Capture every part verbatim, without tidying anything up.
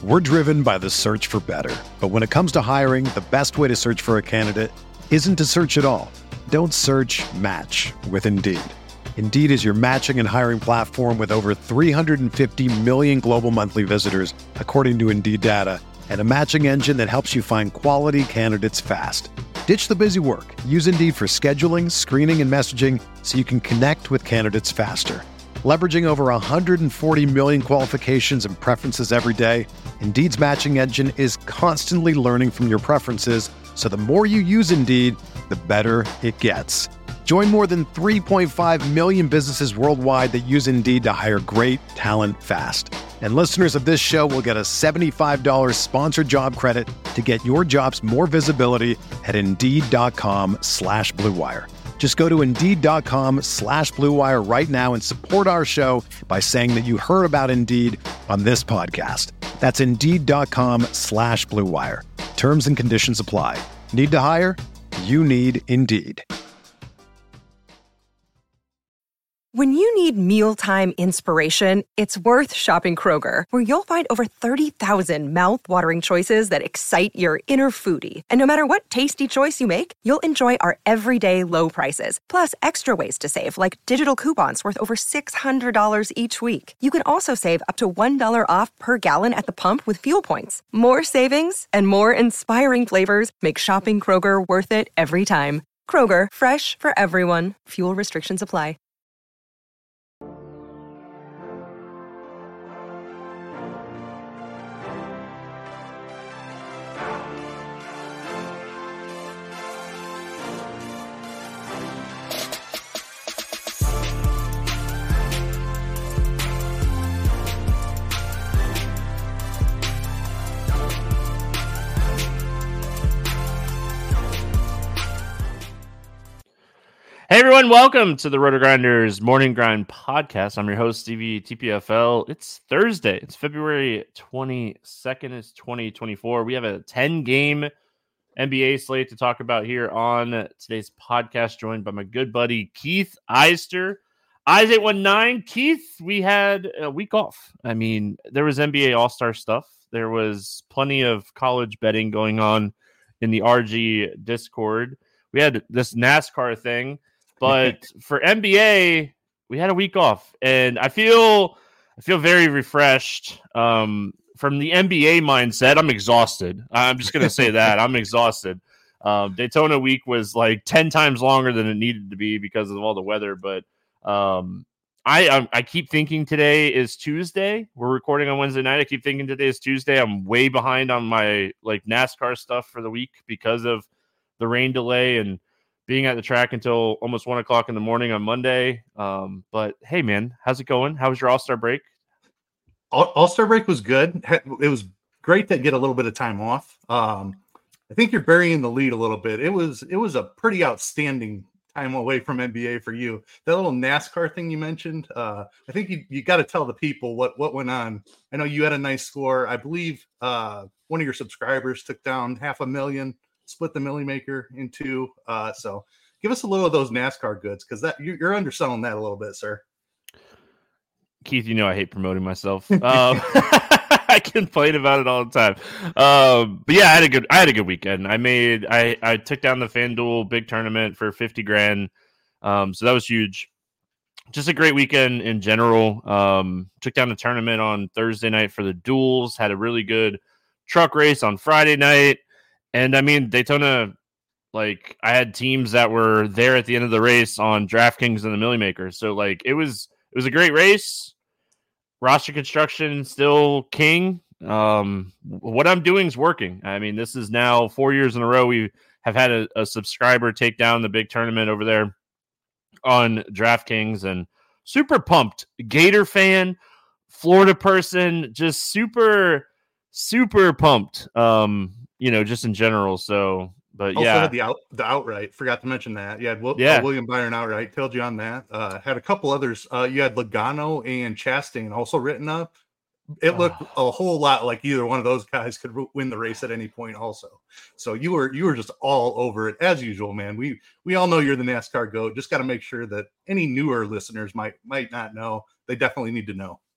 We're driven by the search for better. But when it comes to hiring, the best way to search for a candidate isn't to search at all. Don't search, match with Indeed. Indeed is your matching and hiring platform with over three hundred fifty million global monthly visitors, according to Indeed data, and a matching engine that helps you find quality candidates fast. Ditch the busy work. Use Indeed for scheduling, screening, and messaging so you can connect with candidates faster. Leveraging over one hundred forty million qualifications and preferences every day, Indeed's matching engine is constantly learning from your preferences, so the more you use Indeed, the better it gets. Join more than three point five million businesses worldwide that use Indeed to hire great talent fast. And listeners of this show will get a seventy-five dollars sponsored job credit to get your jobs more visibility at Indeed.com slash Blue Wire. Just go to Indeed.com slash Blue Wire right now and support our show by saying that you heard about Indeed on this podcast. That's Indeed.com slash Blue Wire. Terms and conditions apply. Need to hire? You need Indeed. When you need mealtime inspiration, it's worth shopping Kroger, where you'll find over thirty thousand mouth-watering choices that excite your inner foodie. And no matter what tasty choice you make, you'll enjoy our everyday low prices, plus extra ways to save, like digital coupons worth over six hundred dollars each week. You can also save up to one dollar off per gallon at the pump with fuel points. More savings and more inspiring flavors make shopping Kroger worth it every time. Kroger, fresh for everyone. Fuel restrictions apply. Hey everyone, welcome to the Roto Grinders Morning Grind Podcast. I'm your host, Stevie T P F L. It's Thursday. It's February twenty-second, it's twenty twenty-four. We have a ten-game N B A slate to talk about here on today's podcast, joined by my good buddy, Keith Eister. Eyes eight one nine. Keith, we had a week off. I mean, there was N B A All-Star stuff. There was plenty of college betting going on in the R G Discord. We had this NASCAR thing. But for N B A, we had a week off, and I feel I feel very refreshed. Um, from the N B A mindset, I'm exhausted. I'm just going to say that. I'm exhausted. Um, Daytona week was like ten times longer than it needed to be because of all the weather. But um, I, I I keep thinking today is Tuesday. We're recording on Wednesday night. I keep thinking today is Tuesday. I'm way behind on my like NASCAR stuff for the week because of the rain delay and being at the track until almost one o'clock in the morning on Monday. Um, but hey, man, how's it going? How was your All-Star break? All-Star break was good. It was great to get a little bit of time off. Um, I think you're burying the lead a little bit. It was it was a pretty outstanding time away from N B A for you. That little NASCAR thing you mentioned, uh, I think you, you got to tell the people what, what went on. I know you had a nice score. I believe uh, one of your subscribers took down half a million. Split the Millie Maker in two. Uh, so give us a little of those NASCAR goods, because that you, you're underselling that a little bit, sir. Keith, you know I hate promoting myself. Um, I complain about it all the time. Um, but yeah, I had a good I had a good weekend. I made I I took down the FanDuel big tournament for fifty grand. Um, so that was huge. Just a great weekend in general. Um, took down the tournament on Thursday night for the duels. Had a really good truck race on Friday night. And I mean, Daytona, like I had teams that were there at the end of the race on DraftKings and the Millie Maker. So like it was it was a great race. Roster construction still king. Um, what I'm doing is working. I mean, this is now four years in a row we have had a, a subscriber take down the big tournament over there on DraftKings, and super pumped. Gator fan, Florida person, just super, super pumped. Um, you know, just in general. So, but also yeah, had the out the outright. Forgot to mention that. You had Will, yeah. uh, William Byron outright. Told you on that. Uh, had a couple others. Uh, you had Logano and Chastain also written up. It looked a whole lot like either one of those guys could win the race at any point also. So you were you were just all over it as usual, man. We we all know you're the NASCAR GOAT. Just got to make sure that any newer listeners might might not know. They definitely need to know.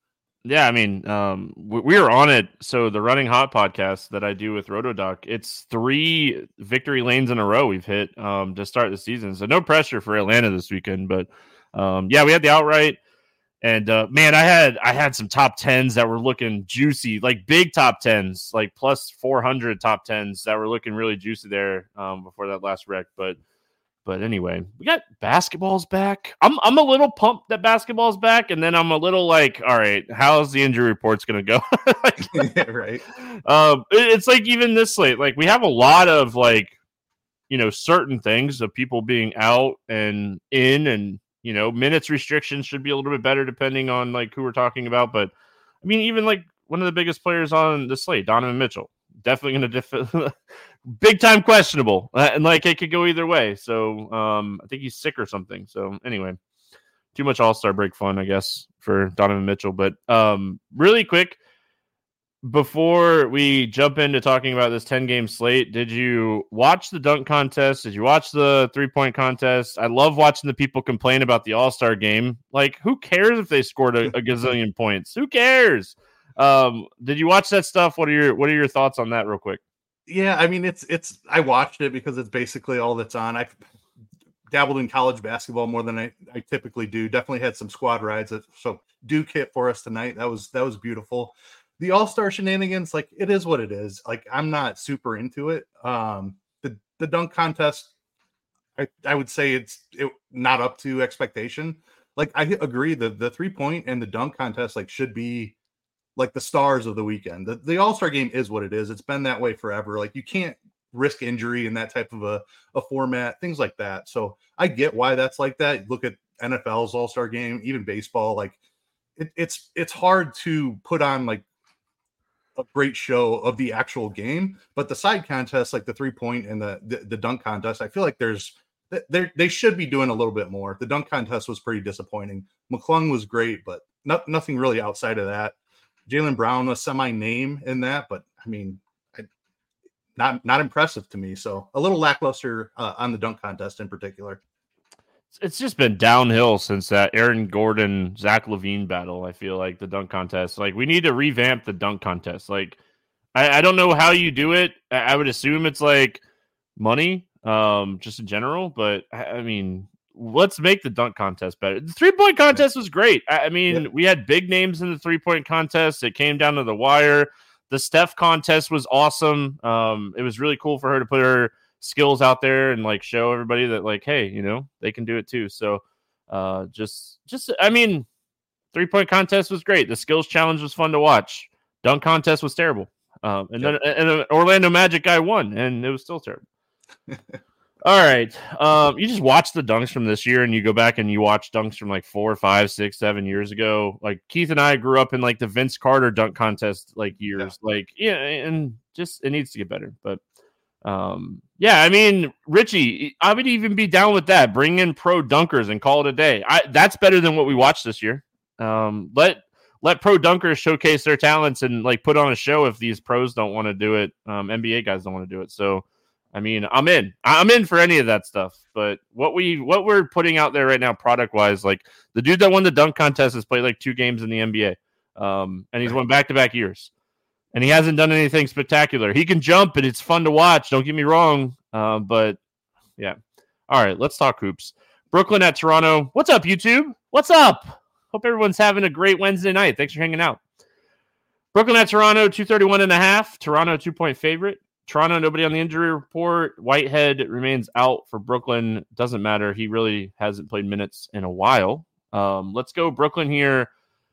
Yeah, I mean, um, we, we are on it. So the Running Hot podcast that I do with RotoDoc, it's three victory lanes in a row we've hit um, to start the season. So no pressure for Atlanta this weekend, but um, yeah, we had the outright, and uh, man, I had I had some top tens that were looking juicy, like big top tens, like plus four hundred top tens that were looking really juicy there um, before that last wreck, but. But anyway, we got basketball's back. I'm I'm a little pumped that basketball's back, and then I'm a little like, all right, how's the injury reports going to go? like, yeah, right. Um, it, it's like even this slate, like we have a lot of like, you know, certain things of people being out and in, and you know, minutes restrictions should be a little bit better depending on like who we're talking about. But I mean, even like one of the biggest players on the slate, Donovan Mitchell, definitely going to def- big time questionable, uh, and like it could go either way. So um, I think he's sick or something. So anyway, too much All-Star break fun, I guess, for Donovan Mitchell. But um, really quick, before we jump into talking about this ten-game slate, did you watch the dunk contest? Did you watch the three-point contest? I love watching the people complain about the All-Star game. Like, who cares if they scored a, a gazillion points? Who cares? Um, did you watch that stuff? What are your What are your thoughts on that, real quick? Yeah, I mean, it's it's. I watched it because it's basically all that's on. I've dabbled in college basketball more than I, I typically do. Definitely had some squad rides. That, so Duke hit for us tonight. That was that was beautiful. The All-Star shenanigans, like it is what it is. Like I'm not super into it. Um, the the dunk contest, I I would say it's it, not up to expectation. Like I agree that the three point and the dunk contest like should be like the stars of the weekend. The, the All-Star game is what it is. It's been that way forever. Like you can't risk injury in that type of a, a format, things like that. So I get why that's like that. Look at N F L's All-Star game, even baseball. Like it, it's, it's hard to put on like a great show of the actual game, but the side contests, like the three point and the, the, the dunk contest, I feel like there's, they they should be doing a little bit more. The dunk contest was pretty disappointing. McClung was great, but not, nothing really outside of that. Jaylen Brown was semi-name in that, but I mean, I, not not impressive to me. So a little lackluster uh, on the dunk contest in particular. It's just been downhill since that Aaron Gordon, Zach LaVine battle. I feel like the dunk contest, like we need to revamp the dunk contest. Like I, I don't know how you do it. I, I would assume it's like money, um, just in general. But I, I mean, let's make the dunk contest better. The three-point contest was great. I, I mean, yeah. we had big names in the three-point contest. It came down to the wire. The Steph contest was awesome. Um, it was really cool for her to put her skills out there and like show everybody that like, hey, you know, they can do it too. So uh, just, just, I mean, three-point contest was great. The skills challenge was fun to watch. Dunk contest was terrible. Um, and yep. then and an Orlando Magic guy won, and it was still terrible. All right. Um, you just watch the dunks from this year and you go back and you watch dunks from like four, five, six, seven years ago. Like Keith and I grew up in like the Vince Carter dunk contest like years. Yeah. Like, yeah, and just it needs to get better. But um, yeah, I mean, Richie, I would even be down with that. Bring in pro dunkers and call it a day. I that's better than what we watched this year. Um, let let pro dunkers showcase their talents and like put on a show if these pros don't want to do it. Um, N B A guys don't want to do it. So I mean, I'm in. I'm in for any of that stuff. But what we what we're putting out there right now, product wise, like the dude that won the dunk contest has played like two games in the N B A, um, and he's won back to back years, and he hasn't done anything spectacular. He can jump, and it's fun to watch. Don't get me wrong, uh, but yeah. All right, let's talk hoops. Brooklyn at Toronto. What's up, YouTube? What's up? Hope everyone's having a great Wednesday night. Thanks for hanging out. Brooklyn at Toronto, two thirty-one and a half. Toronto two point favorite. Toronto, nobody on the injury report. Whitehead remains out for Brooklyn. Doesn't matter. He really hasn't played minutes in a while. Um, let's go Brooklyn here.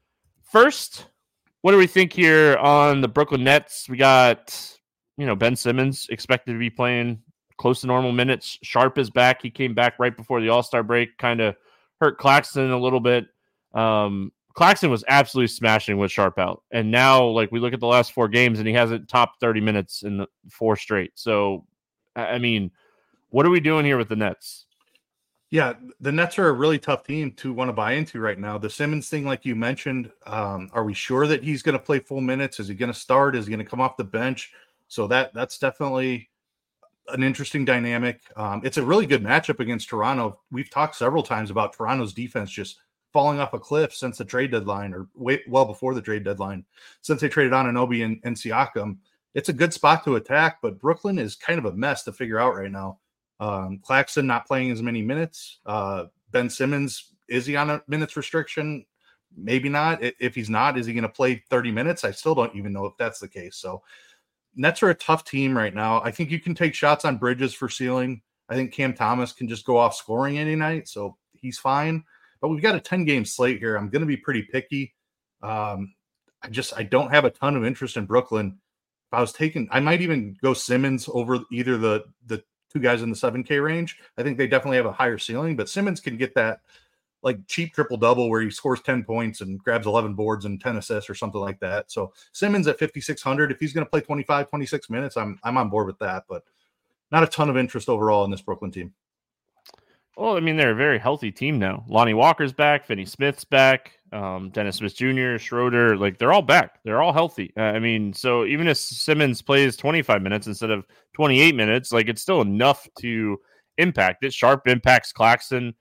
First, what do we think here on the Brooklyn Nets? We got, you know, Ben Simmons expected to be playing close to normal minutes. Sharp is back. He came back right before the All-Star break. Kind of hurt Claxton a little bit. Um, Claxton was absolutely smashing with Sharp out. And now, like, we look at the last four games, and he hasn't topped thirty minutes in the four straight. So, I mean, what are we doing here with the Nets? Yeah, the Nets are a really tough team to want to buy into right now. The Simmons thing, like you mentioned, um, are we sure that he's going to play full minutes? Is he going to start? Is he going to come off the bench? So that that's definitely an interesting dynamic. Um, it's a really good matchup against Toronto. We've talked several times about Toronto's defense just falling off a cliff since the trade deadline, or way, well before the trade deadline, since they traded Anunoby and, and Siakam. It's a good spot to attack, but Brooklyn is kind of a mess to figure out right now. Um, Claxton not playing as many minutes. Uh, Ben Simmons, is he on a minutes restriction? Maybe not. If he's not, is he going to play thirty minutes? I still don't even know if that's the case. So Nets are a tough team right now. I think you can take shots on Bridges for ceiling. I think Cam Thomas can just go off scoring any night, so he's fine. But we've got a ten-game slate here. I'm going to be pretty picky. Um, I just I don't have a ton of interest in Brooklyn. If I was taking, I might even go Simmons over either the the two guys in the seven K range. I think they definitely have a higher ceiling, but Simmons can get that like cheap triple-double where he scores ten points and grabs eleven boards and ten assists or something like that. So Simmons at fifty-six hundred, if he's going to play twenty-five, twenty-six minutes, I'm I'm on board with that, but not a ton of interest overall in this Brooklyn team. Well, I mean, they're a very healthy team now. Lonnie Walker's back, Finney Smith's back, um, Dennis Smith Junior, Schroeder, like they're all back. They're all healthy. Uh, I mean, so even if Simmons plays twenty-five minutes instead of twenty-eight minutes, like it's still enough to impact it. Sharp impacts Claxton.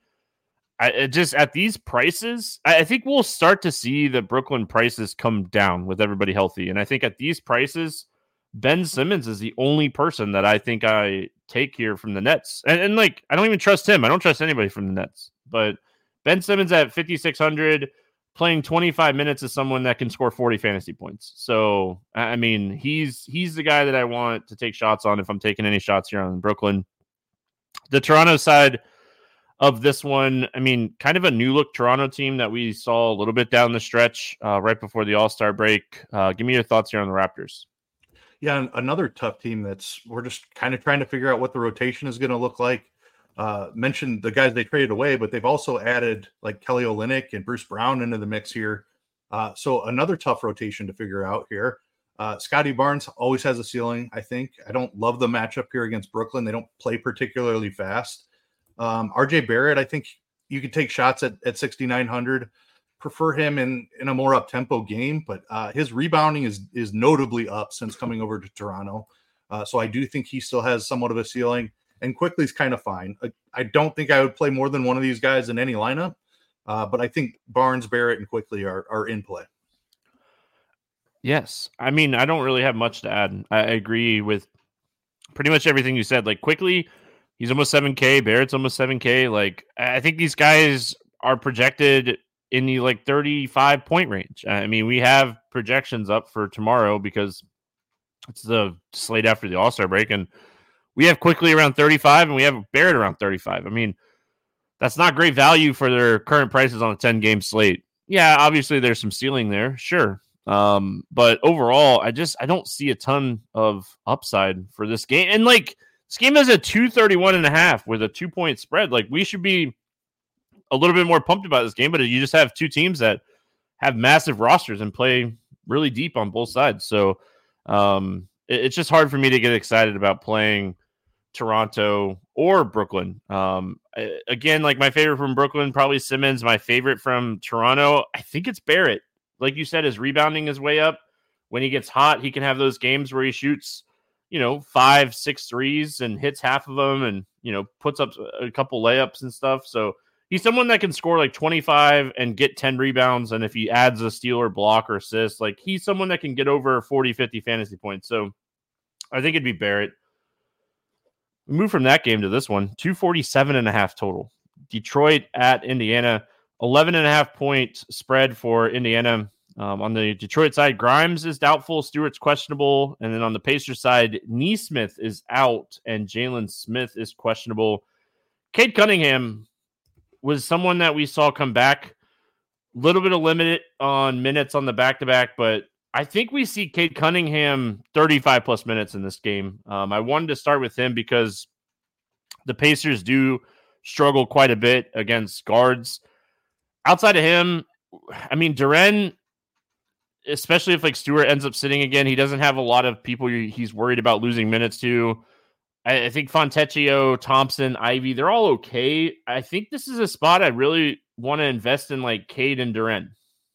I it just at these prices, I, I think we'll start to see the Brooklyn prices come down with everybody healthy. And I think at these prices, Ben Simmons is the only person that I think I take here from the Nets. And, and like, I don't even trust him. I don't trust anybody from the Nets. But Ben Simmons at fifty-six hundred, playing twenty-five minutes is someone that can score forty fantasy points. So, I mean, he's he's the guy that I want to take shots on if I'm taking any shots here on Brooklyn. The Toronto side of this one, I mean, kind of a new look Toronto team that we saw a little bit down the stretch uh, right before the All-Star break. Uh, give me your thoughts here on the Raptors. Yeah, another tough team that's we're just kind of trying to figure out what the rotation is going to look like. Uh, mentioned the guys they traded away, but they've also added like Kelly Olynyk and Bruce Brown into the mix here. Uh, so another tough rotation to figure out here. Uh, Scotty Barnes always has a ceiling, I think. I don't love the matchup here against Brooklyn. They don't play particularly fast. Um, R J Barrett, I think you could take shots at, at sixty-nine hundred. Prefer him in, in a more up-tempo game, but uh, his rebounding is is notably up since coming over to Toronto. Uh, so I do think he still has somewhat of a ceiling, and Quickly's kind of fine. I, I don't think I would play more than one of these guys in any lineup, uh, but I think Barnes, Barrett, and Quickly are are in play. Yes. I mean, I don't really have much to add. I agree with pretty much everything you said. Like, Quickly, he's almost seven K. Barrett's almost seven K. Like, I think these guys are projected in the like thirty-five point range. I mean, we have projections up for tomorrow because it's the slate after the All-Star break, and we have Quickly around thirty-five and we have Barrett around thirty-five. I mean, that's not great value for their current prices on a ten game slate. Yeah, obviously there's some ceiling there. Sure. Um, but overall, I just, I don't see a ton of upside for this game. And like, this game is a two thirty-one and a half with a two point spread. Like, we should be a little bit more pumped about this game, but you just have two teams that have massive rosters and play really deep on both sides. So um, it, it's just hard for me to get excited about playing Toronto or Brooklyn. Um, I, again, like my favorite from Brooklyn, probably Simmons. My favorite from Toronto, I think it's Barrett. Like you said, his rebounding is way up. When he gets hot, he can have those games where he shoots, you know, five, six threes and hits half of them and, you know, puts up a couple layups and stuff. So he's someone that can score like twenty-five and get ten rebounds. And if he adds a steal or block or assist, like he's someone that can get over forty, fifty fantasy points. So I think it'd be Barrett. We move from that game to this one, two forty-seven and a half total. Detroit at Indiana, eleven and a half point spread for Indiana. Um, on the Detroit side, Grimes is doubtful, Stewart's questionable. And then on the Pacers side, Nesmith is out and Jalen Smith is questionable. Cade Cunningham was someone that we saw come back, a little bit of limited on minutes on the back-to-back, but I think we see Cade Cunningham thirty-five plus minutes in this game. Um, I wanted to start with him because the Pacers do struggle quite a bit against guards. Outside of him, I mean, Duren, especially if like Stewart ends up sitting again, he doesn't have a lot of people he's worried about losing minutes to. I, I think Fontecchio, Thompson, Ivy, they're all okay. I think this is a spot I really want to invest in, like Cade and Duren.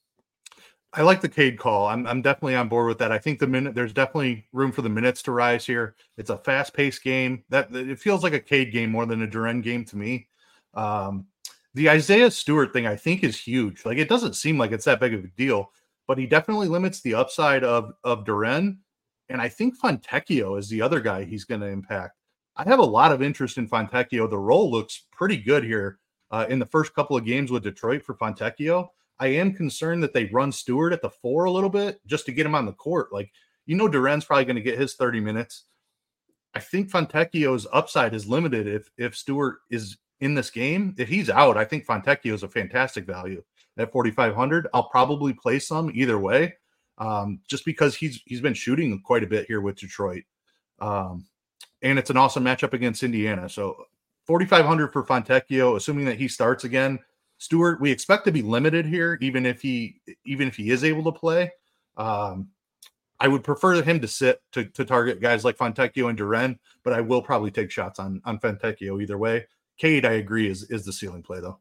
I like the Cade call. I'm I'm definitely on board with that. I think the minute there's definitely room for the minutes to rise here. It's a fast-paced game. That it feels like a Cade game more than a Duren game to me. Um, the Isaiah Stewart thing, I think, is huge. Like, it doesn't seem like it's that big of a deal, but he definitely limits the upside of of Duren. And I think Fontecchio is the other guy he's going to impact. I have a lot of interest in Fontecchio. The role looks pretty good here uh, in the first couple of games with Detroit for Fontecchio. I am concerned that they run Stewart at the four a little bit just to get him on the court. Like, you know, Duren's probably going to get his thirty minutes. I think Fontecchio's upside is limited if if Stewart is in this game. If he's out, I think Fontecchio is a fantastic value at forty-five hundred. I'll probably play some either way, um, just because he's he's been shooting quite a bit here with Detroit, um, and it's an awesome matchup against Indiana. So forty-five hundred for Fontecchio, assuming that he starts again. Stewart, we expect to be limited here, even if he even if he is able to play. Um, I would prefer him to sit to, to target guys like Fontecchio and Duren, but I will probably take shots on on Fontecchio either way. Cade, I agree, is is the ceiling play though.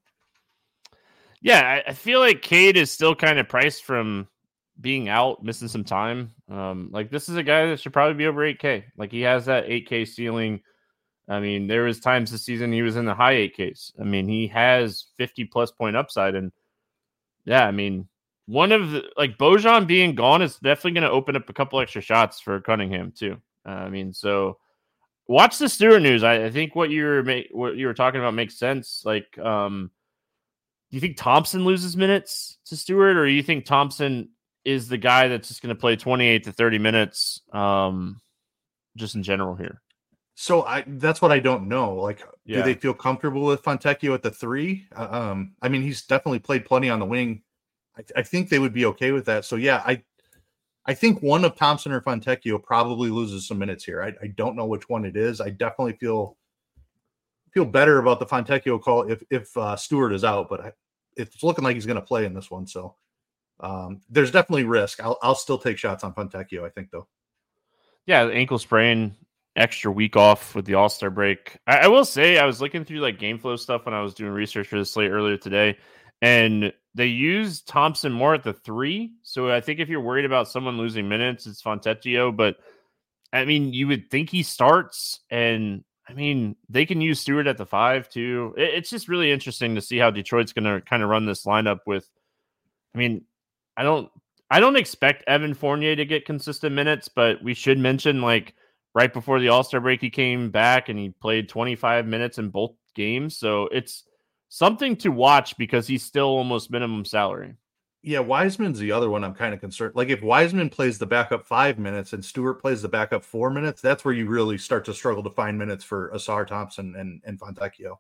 Yeah, I, I feel like Cade is still kind of priced from being out, missing some time. Um, like this is a guy that should probably be over eight K. Like he has that eight K ceiling. I mean, there was times this season he was in the high eight Ks. I mean, he has fifty plus point upside, and yeah, I mean. One of the, like Bojan being gone is definitely going to open up a couple extra shots for Cunningham too. Uh, I mean, so watch the Stewart news. I, I think what you were ma- what you were talking about makes sense. Like, um, do you think Thompson loses minutes to Stewart, or do you think Thompson is the guy that's just going to play twenty-eight to thirty minutes, um, just in general here? So I that's what I don't know. Like, yeah. do they feel comfortable with Fontecchio at the three? Uh, um, I mean, he's definitely played plenty on the wing. I think they would be okay with that. So, yeah, I I think one of Thompson or Fontecchio probably loses some minutes here. I, I don't know which one it is. I definitely feel feel better about the Fontecchio call if if uh, Stewart is out, but I, it's looking like he's going to play in this one. So um, there's definitely risk. I'll I'll still take shots on Fontecchio, I think, though. Yeah, ankle sprain, extra week off with the All-Star break. I, I will say I was looking through like game flow stuff when I was doing research for the slate earlier today, and they use Thompson more at the three. So I think if you're worried about someone losing minutes, it's Fontecchio. But I mean, you would think he starts, and I mean, they can use Stewart at the five too. It, it's just really interesting to see how Detroit's going to kind of run this lineup with. I mean, I don't, I don't expect Evan Fournier to get consistent minutes, but we should mention like right before the All-Star break, he came back and he played twenty-five minutes in both games. So it's something to watch because he's still almost minimum salary. Yeah, Wiseman's the other one I'm kind of concerned. Like if Wiseman plays the backup five minutes and Stewart plays the backup four minutes, that's where you really start to struggle to find minutes for Asar Thompson and, and Fontecchio.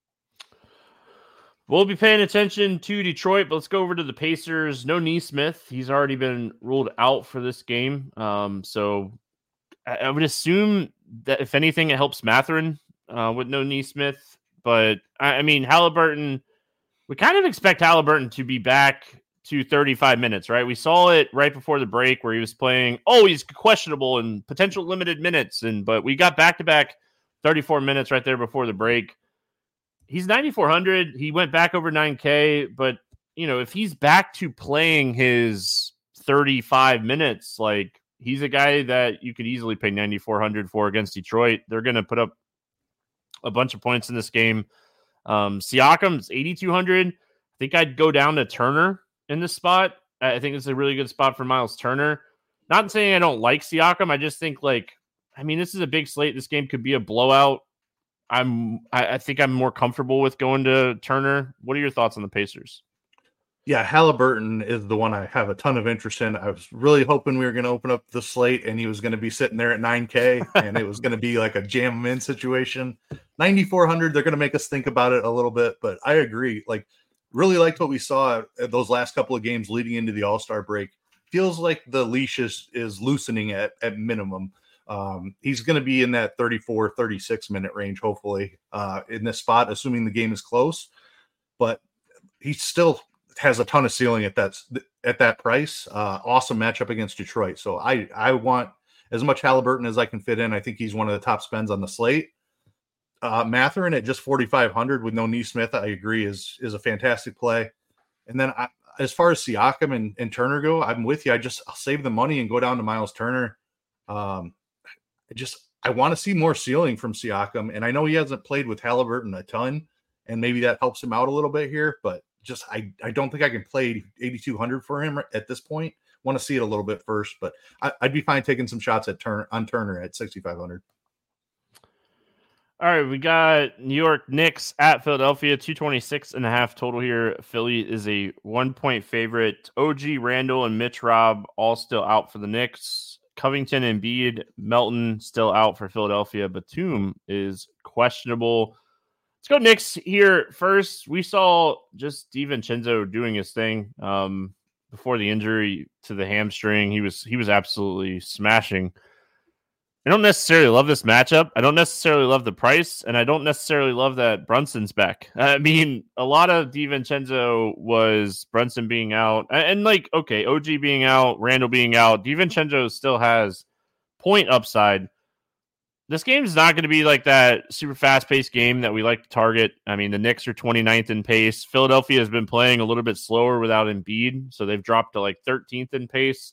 We'll be paying attention to Detroit, but let's go over to the Pacers. No Nesmith. He's already been ruled out for this game. Um, so I, I would assume that if anything, it helps Mathurin uh, with no Nesmith. But, I mean, Halliburton, we kind of expect Halliburton to be back to thirty-five minutes, right? We saw it right before the break where he was playing, oh, he's questionable and potential limited minutes. and But we got back-to-back thirty-four minutes right there before the break. He's ninety-four hundred. He went back over nine K. But, you know, if he's back to playing his thirty-five minutes, like, he's a guy that you could easily pay ninety-four hundred for against Detroit. They're going to put up a bunch of points in this game. Um, Siakam's eighty-two hundred. I think I'd go down to Turner in this spot. I think it's a really good spot for Miles Turner. Not saying I don't like Siakam. I just think like, I mean, this is a big slate. This game could be a blowout. I'm, I, I think I'm more comfortable with going to Turner. What are your thoughts on the Pacers? Yeah, Halliburton is the one I have a ton of interest in. I was really hoping we were going to open up the slate and he was going to be sitting there at nine K and it was going to be like a jam him in situation. ninety-four hundred, they're going to make us think about it a little bit, but I agree. Like, really liked what we saw at those last couple of games leading into the All-Star break. Feels like the leash is, is loosening at, at minimum. Um, he's going to be in that thirty-four, thirty-six minute range, hopefully, uh, in this spot, assuming the game is close. But he still has a ton of ceiling at that at that price. Uh, awesome matchup against Detroit. So I I want as much Halliburton as I can fit in. I think he's one of the top spends on the slate. Uh, Mathurin at just forty-five hundred with no Nesmith, I agree, is is a fantastic play. And then I, as far as Siakam and, and Turner go, I'm with you. I just I'll save the money and go down to Miles Turner. Um, I just I want to see more ceiling from Siakam, and I know he hasn't played with Halliburton a ton. and maybe that helps him out a little bit here. But just I, I don't think I can play eighty-two hundred for him at this point. Want to see it a little bit first, but I, I'd be fine taking some shots at turn on Turner at sixty-five hundred. All right, we got New York Knicks at Philadelphia, two twenty-six and a half total here. Philly is a one-point favorite. O G, Randall, and Mitch Robb all still out for the Knicks. Covington, Embiid, Melton still out for Philadelphia. Batum is questionable. Let's go Knicks here first. We saw just DiVincenzo doing his thing um, before the injury to the hamstring. He was he was absolutely smashing. I don't necessarily love this matchup. I don't necessarily love the price, and I don't necessarily love that Brunson's back. I mean, a lot of DiVincenzo was Brunson being out, and, and like, okay, O G being out, Randall being out. DiVincenzo still has point upside. This game is not going to be like that super fast-paced game that we like to target. I mean, the Knicks are twenty-ninth in pace. Philadelphia has been playing a little bit slower without Embiid, so they've dropped to like thirteenth in pace.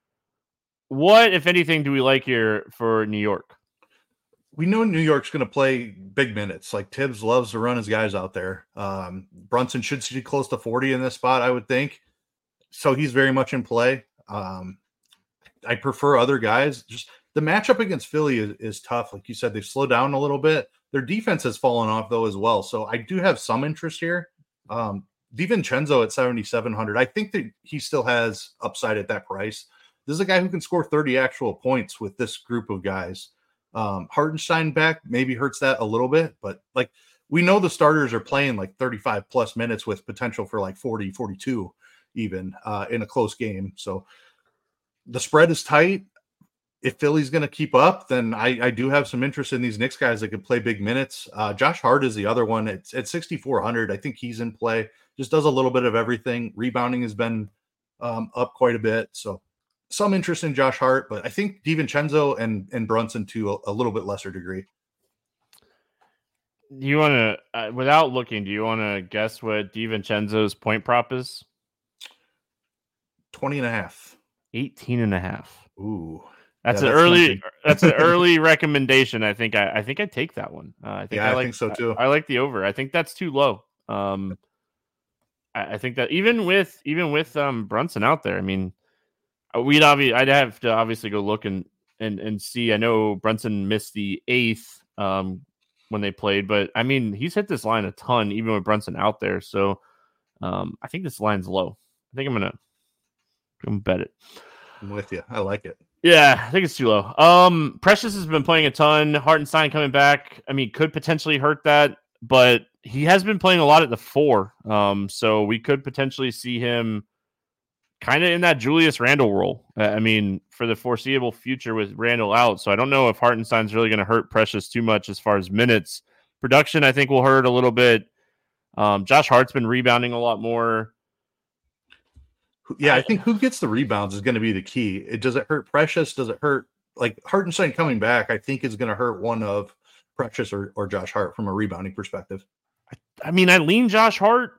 What, if anything, do we like here for New York? We know New York's going to play big minutes. Like Tibbs loves to run his guys out there. Um, Brunson should see close to forty in this spot, I would think. So he's very much in play. Um, I prefer other guys. Just the matchup against Philly is, is tough. Like you said, they've slowed down a little bit. Their defense has fallen off, though, as well. So I do have some interest here. Um, DiVincenzo at seventy-seven hundred. I think that he still has upside at that price. This is a guy who can score thirty actual points with this group of guys. Um, Hartenstein back maybe hurts that a little bit, but like we know the starters are playing like thirty-five plus minutes with potential for like forty, forty-two even uh, in a close game. So the spread is tight. If Philly's going to keep up, then I, I do have some interest in these Knicks guys that can play big minutes. Uh, Josh Hart is the other one. It's at sixty-four hundred. I think he's in play. Just does a little bit of everything. Rebounding has been um, up quite a bit. So some interest in Josh Hart, but I think DiVincenzo and, and Brunson to a, a little bit lesser degree. Do you want to, uh, without looking, do you want to guess what DiVincenzo's point prop is? twenty and a half. eighteen and a half. Ooh. That's yeah, an that's early, tempting. that's an early recommendation. I think I, I think I take that one. Uh, I think yeah, I, like, I think so too. I, I like the over. I think that's too low. Um, I, I think that even with, even with um Brunson out there, I mean, We'd obviously, I'd have to obviously go look and, and, and see. I know Brunson missed the eighth um, when they played, but I mean, he's hit this line a ton, even with Brunson out there. So um, I think this line's low. I think I'm gonna, I'm gonna bet it. I'm with you. I like it. Yeah, I think it's too low. Um, Precious has been playing a ton. Hartenstein coming back. I mean, could potentially hurt that, but he has been playing a lot at the four. Um, so we could potentially see him kind of in that Julius Randle role. I mean, for the foreseeable future with Randle out. So I don't know if Hartenstein's really going to hurt Precious too much as far as minutes. Production, I think, will hurt a little bit. Um, Josh Hart's been rebounding a lot more. Yeah, I think who gets the rebounds is going to be the key. It does it hurt Precious? Does it hurt like Hartenstein coming back? I think is going to hurt one of Precious or, or Josh Hart from a rebounding perspective. I mean, I lean Josh Hart,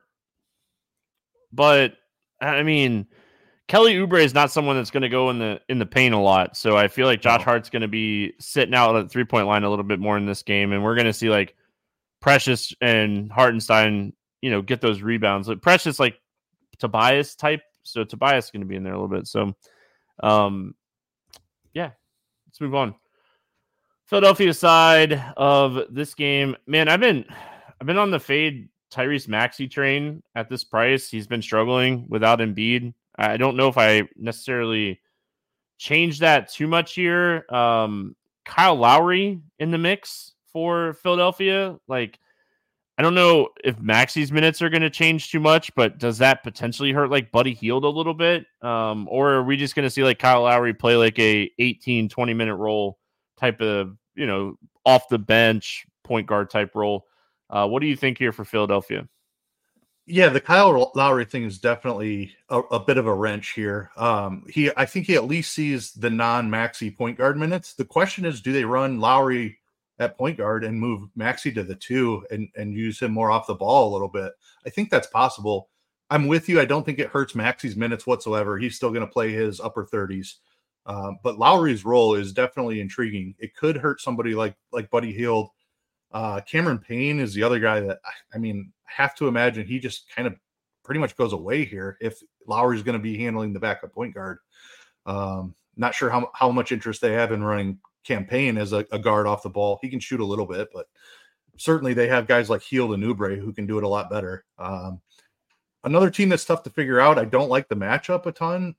but I mean, Kelly Oubre is not someone that's going to go in the in the paint a lot. So I feel like Josh no. Hart's going to be sitting out at the three-point line a little bit more in this game. And we're going to see like Precious and Hartenstein, you know, get those rebounds. Like Precious, like Tobias type. So Tobias is going to be in there a little bit. So, um, yeah, let's move on. Philadelphia side of this game, man, I've been I've been on the fade Tyrese Maxey train at this price. He's been struggling without Embiid. I don't know if I necessarily changed that too much here. Um, Kyle Lowry in the mix for Philadelphia. Like, I don't know if Maxey's minutes are going to change too much, but does that potentially hurt like Buddy Hield a little bit? Um, or are we just going to see like Kyle Lowry play like a eighteen, twenty minute role type of, you know, off the bench point guard type role? Uh, what do you think here for Philadelphia? Yeah, the Kyle Lowry thing is definitely a, a bit of a wrench here. Um, he, I think he at least sees the non-Maxey point guard minutes. The question is, do they run Lowry at point guard and move Maxey to the two and, and use him more off the ball a little bit? I think that's possible. I'm with you. I don't think it hurts Maxey's minutes whatsoever. He's still going to play his upper thirties. Um, but Lowry's role is definitely intriguing. It could hurt somebody like like Buddy Hield. Uh, Cameron Payne is the other guy that, I mean, I have to imagine he just kind of pretty much goes away here if Lowry's going to be handling the backup point guard. Um, not sure how, how much interest they have in running Cam Payne as a, a guard off the ball. He can shoot a little bit, but certainly they have guys like Hield and Oubre who can do it a lot better. Um, another team that's tough to figure out. I don't like the matchup a ton.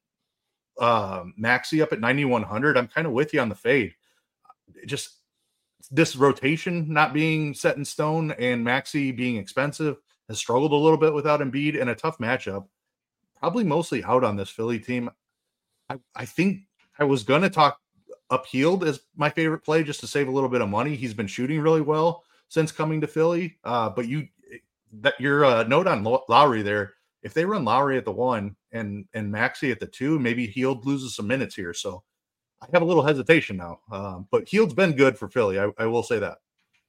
Uh, Maxey up at ninety-one hundred. I'm kind of with you on the fade. It just this rotation not being set in stone and Maxey being expensive has struggled a little bit without Embiid and a tough matchup. Probably mostly out on this Philly team. I, I think I was going to talk up Hield as my favorite play just to save a little bit of money. He's been shooting really well since coming to Philly. Uh, but you that your uh, note on Lowry there, if they run Lowry at the one and and Maxey at the two, maybe Hield loses some minutes here. So I have a little hesitation now. Um, but Hield's been good for Philly. I, I will say that.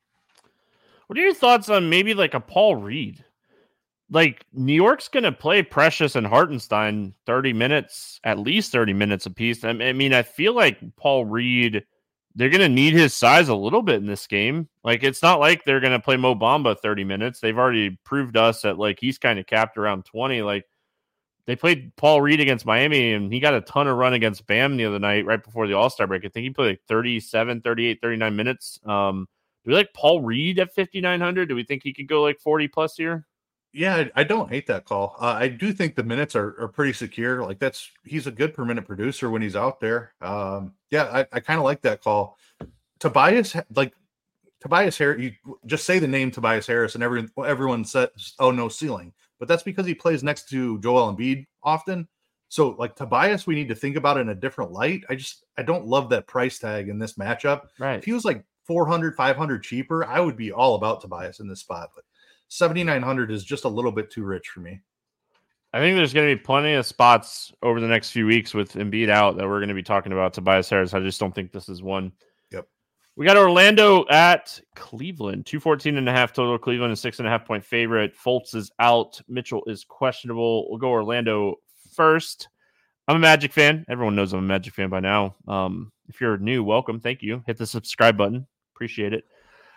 What are your thoughts on maybe like a Paul Reed? Like New York's going to play Precious and Hartenstein thirty minutes, at least thirty minutes apiece. I mean, I feel like Paul Reed, they're going to need his size a little bit in this game. Like, it's not like they're going to play Mo Bamba thirty minutes. They've already proved us that like he's kind of capped around twenty. Like they played Paul Reed against Miami and he got a ton of run against Bam the other night, right before the All-Star break. I think he played like thirty-seven, thirty-eight, thirty-nine minutes. Um, do we like Paul Reed at fifty-nine hundred? Do we think he could go like forty plus here? Yeah, I, I don't hate that call. Uh, I do think the minutes are, are pretty secure. Like that's he's a good per minute producer when he's out there. Um, yeah, I, I kind of like that call. Tobias, like Tobias Harris, you just say the name Tobias Harris, and everyone everyone says, "Oh, no ceiling." But that's because he plays next to Joel Embiid often. So, like Tobias, we need to think about it in a different light. I just I don't love that price tag in this matchup. Right. If he was like four hundred, five hundred cheaper, I would be all about Tobias in this spot. But seventy-nine hundred is just a little bit too rich for me. I think there's going to be plenty of spots over the next few weeks with Embiid out that we're going to be talking about Tobias Harris. I just don't think this is one. Yep. We got Orlando at Cleveland, two fourteen and a half total. Cleveland is six and a half point favorite. Fultz is out. Mitchell is questionable. We'll go Orlando first. I'm a Magic fan. Everyone knows I'm a Magic fan by now. Um, if you're new, welcome. Thank you. Hit the subscribe button. Appreciate it.